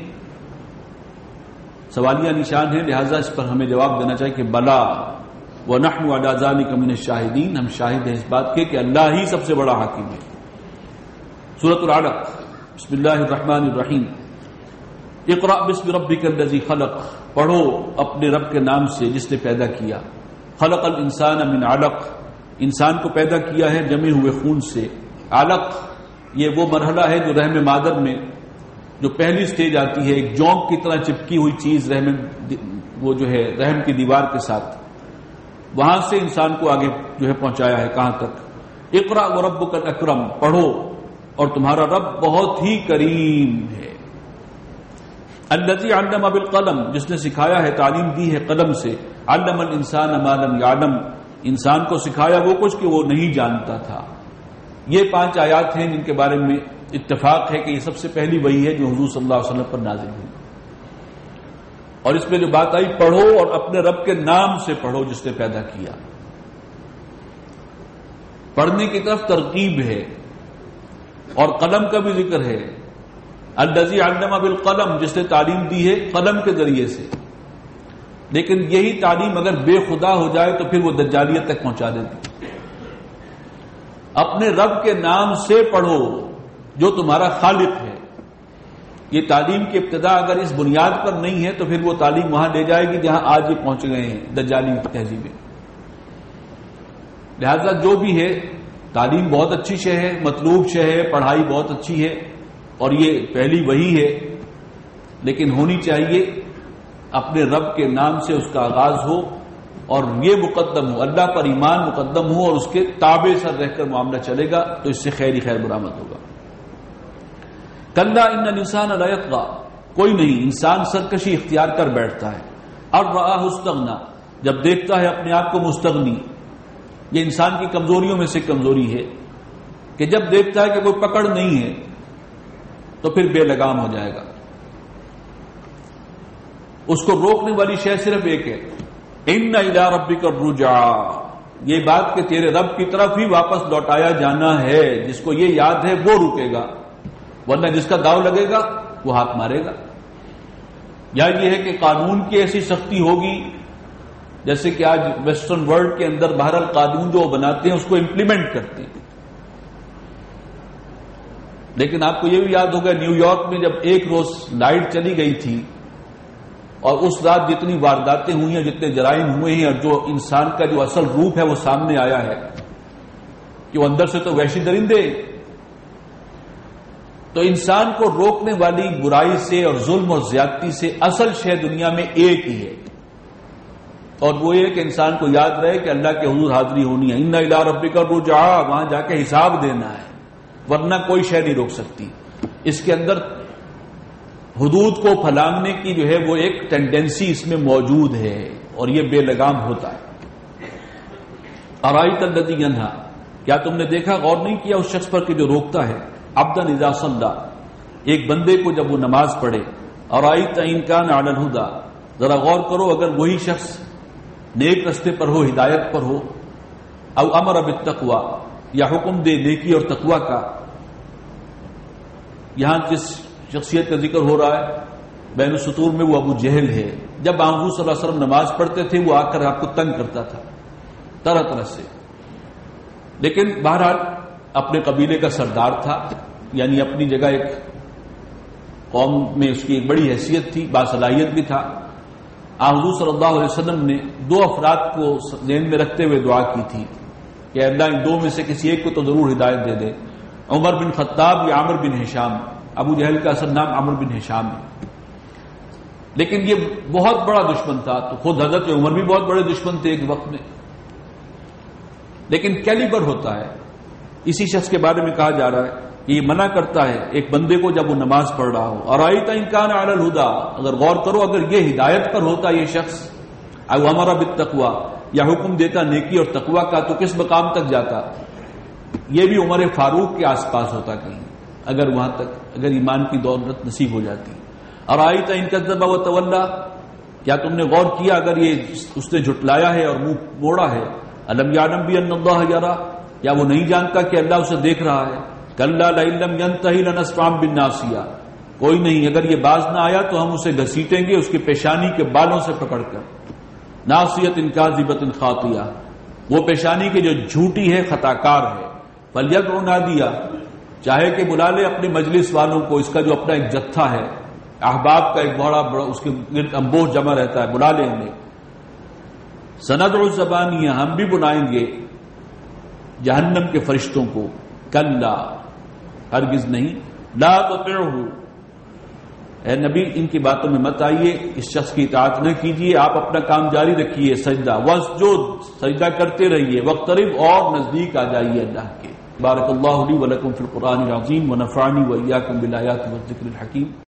سوالیہ نشان ہے، لہذا اس پر ہمیں جواب دینا چاہیے کہ بلا وَنَحْنُ عَلَىٰ ذَلِكَ مِنَ الشَّاهِدِينَ، ہم شاہد ہیں اس بات کے کہ اللہ ہی سب سے بڑا حاکم ہے۔ سورۃ العلق، بسم اللہ الرحمن الرحیم۔ اقرأ باسم ربک الذی خلق، پڑھو اپنے رب کے نام سے جس نے پیدا کیا۔ خلق الانسان من علق، انسان کو پیدا کیا ہے جمے ہوئے خون سے۔ علق یہ وہ مرحلہ ہے جو رحم مادر میں جو پہلی سٹیج آتی ہے، ایک جونک کی طرح چپکی ہوئی چیز رحم، وہ جو ہے رحم کی دیوار کے ساتھ، وہاں سے انسان کو آگے جو ہے پہنچایا ہے کہاں تک؟ اقرأ وربک الاکرم، پڑھو اور تمہارا رب بہت ہی کریم ہے۔ الذی علم بالقلم، جس نے سکھایا ہے، تعلیم دی ہے قلم سے۔ علم الانسان ما لم یعلم، انسان کو سکھایا وہ کچھ کہ وہ نہیں جانتا تھا۔ یہ 5 آیات ہیں جن کے بارے میں اتفاق ہے کہ یہ سب سے پہلی وحی ہے جو حضور صلی اللہ علیہ وسلم پر نازل ہوئی، اور اس میں جو بات آئی پڑھو اور اپنے رب کے نام سے پڑھو جس نے پیدا کیا، پڑھنے کی طرف ترغیب ہے، اور قلم کا بھی ذکر ہے۔ الذی علم بالقلم، جس نے تعلیم دی ہے قلم کے ذریعے سے، لیکن یہی تعلیم اگر بے خدا ہو جائے تو پھر وہ دجالیت تک پہنچا دیتی۔ اپنے رب کے نام سے پڑھو، جو تمہارا خالق ہے. یہ تعلیم کی ابتدا اگر اس بنیاد پر نہیں ہے تو پھر وہ تعلیم وہاں لے جائے گی جہاں آج یہ پہنچ گئے ہیں دجالی تہذیبیں. لہذا جو بھی ہے تعلیم بہت اچھی شے ہے، مطلوب شے ہے، پڑھائی بہت اچھی ہے اور یہ پہلی وہی ہے، لیکن ہونی چاہیے اپنے رب کے نام سے اس کا آغاز ہو اور یہ مقدم ہو، اللہ پر ایمان مقدم ہو اور اس کے تابع سر رہ کر معاملہ چلے گا تو اس سے خیر ہی خیر برآمد ہوگا. کلا ان الانسان لا یطغی، کوئی نہیں، انسان سرکشی اختیار کر بیٹھتا ہے. اور رآہ استغنی، جب دیکھتا ہے اپنے آپ کو مستغنی. یہ انسان کی کمزوریوں میں سے کمزوری ہے کہ جب دیکھتا ہے کہ کوئی پکڑ نہیں ہے تو پھر بے لگام ہو جائے گا. اس کو روکنے والی شے صرف ایک ہے، ان الی ربک الرجعی، یہ بات کہ تیرے رب کی طرف ہی واپس لوٹایا جانا ہے. جس کو یہ یاد ہے وہ رکے گا، ورنہ جس کا داؤ لگے گا وہ ہاتھ مارے گا. یا یہ ہے کہ قانون کی ایسی سختی ہوگی جیسے کہ آج ویسٹرن ورلڈ کے اندر بہرحال قانون جو بناتے ہیں اس کو امپلیمنٹ کرتے ہیں. لیکن آپ کو یہ بھی یاد ہوگا نیو یارک میں جب ایک روز لائٹ چلی گئی تھی اور اس رات جتنی وارداتیں ہوئی ہیں، جتنے جرائم ہوئے ہیں، اور جو انسان کا جو اصل روپ ہے وہ سامنے آیا ہے کہ وہ اندر سے تو وحشی درندے. تو انسان کو روکنے والی برائی سے اور ظلم اور زیادتی سے اصل شے دنیا میں ایک ہی ہے، اور وہ یہ کہ انسان کو یاد رہے کہ اللہ کے حضور حاضری ہونی ہے. ان الی ربک الرجعی، وہاں جا کے حساب دینا ہے، ورنہ کوئی شے نہیں روک سکتی. اس کے اندر حدود کو پھلانگنے کی جو ہے وہ ایک ٹینڈنسی اس میں موجود ہے اور یہ بے لگام ہوتا ہے. ارائیت الذی ینہی، کیا تم نے دیکھا، غور نہیں کیا اس شخص پر کہ جو روکتا ہے، عبدا اذا صلی، ایک بندے کو جب وہ نماز پڑھے. ارائیت ان کان علی الہدی، ذرا غور کرو اگر وہی شخص نیک رستے پر ہو، ہدایت پر ہو. او امر بالتقوی، یا حکم دے نیکی اور تقوی کا. یہاں جس شخصیت کا ذکر ہو رہا ہے بین السطور میں وہ ابو جہل ہے. جب حضور صلی اللہ علیہ وسلم نماز پڑھتے تھے وہ آ کر آپ کو تنگ کرتا تھا طرح طرح سے، لیکن بہرحال اپنے قبیلے کا سردار تھا، یعنی اپنی جگہ ایک قوم میں اس کی ایک بڑی حیثیت تھی، باصلاحیت بھی تھا. حضور صلی اللہ علیہ وسلم نے دو افراد کو ذہن میں رکھتے ہوئے دعا کی تھی کہ اللہ ان دو میں سے کسی ایک کو تو ضرور ہدایت دے دے، عمر بن خطاب یا عامر بن ہشام. ابو جہل کا اصل نام عامر بن ہشام ہے، لیکن یہ بہت بڑا دشمن تھا. تو خود حضرت عمر بھی بہت بڑے دشمن تھے ایک وقت میں، لیکن کیلیبر ہوتا ہے. اسی شخص کے بارے میں کہا جا رہا ہے کہ یہ منع کرتا ہے ایک بندے کو جب وہ نماز پڑھ رہا ہو. ارائیت ان کان علی الہدی، اگر غور کرو اگر یہ ہدایت پر ہوتا یہ شخص، او امر بالتقوی، یا حکم دیتا نیکی اور تقوی کا، تو کس مقام تک جاتا؟ یہ بھی عمر فاروق کے آس پاس ہوتا کہیں، اگر وہاں تک اگر ایمان کی دولت نصیب ہو جاتی. ارائیت ان کذب وتولی، کیا تم نے غور کیا اگر یہ اس نے جھٹلایا ہے اور منہ موڑا ہے. الم یعلم بان اللہ یری، یا وہ نہیں جانتا کہ اللہ اسے دیکھ رہا ہے. کلا لئن لم ینتہی لنسفعا بالناصیہ، کوئی نہیں اگر یہ باز نہ آیا تو ہم اسے گھسیٹیں گے اس کی پیشانی کے بالوں سے پکڑ کر. ناصیۃ کاذبۃ خاطیہ، وہ پیشانی کی جو جھوٹی ہے خطا کار ہے. فلیدع نادیہ، چاہے کہ بلا لے اپنے مجلس والوں کو، اس کا جو اپنا ایک جتھا ہے، احباب کا ایک بڑا اس کے گرد امبوہ جمع رہتا ہے، بلا لے انہیں. سندع الزبانیہ، ہم بھی بلائیں گے جہنم کے فرشتوں کو. کلا، ہرگز نہیں. لا تطعہ، اے نبی ان کی باتوں میں مت آئیے، اس شخص کی اطاعت نہ کیجیے، آپ اپنا کام جاری رکھیے. سجدہ، واسجد، سجدہ کرتے رہیے. واقترب، اور نزدیک آ جائیے اللہ کے. بارک اللہ لی ولکم فی القرآن العظیم ونفعنی وإیاکم بالآیات والذکر الحکیم.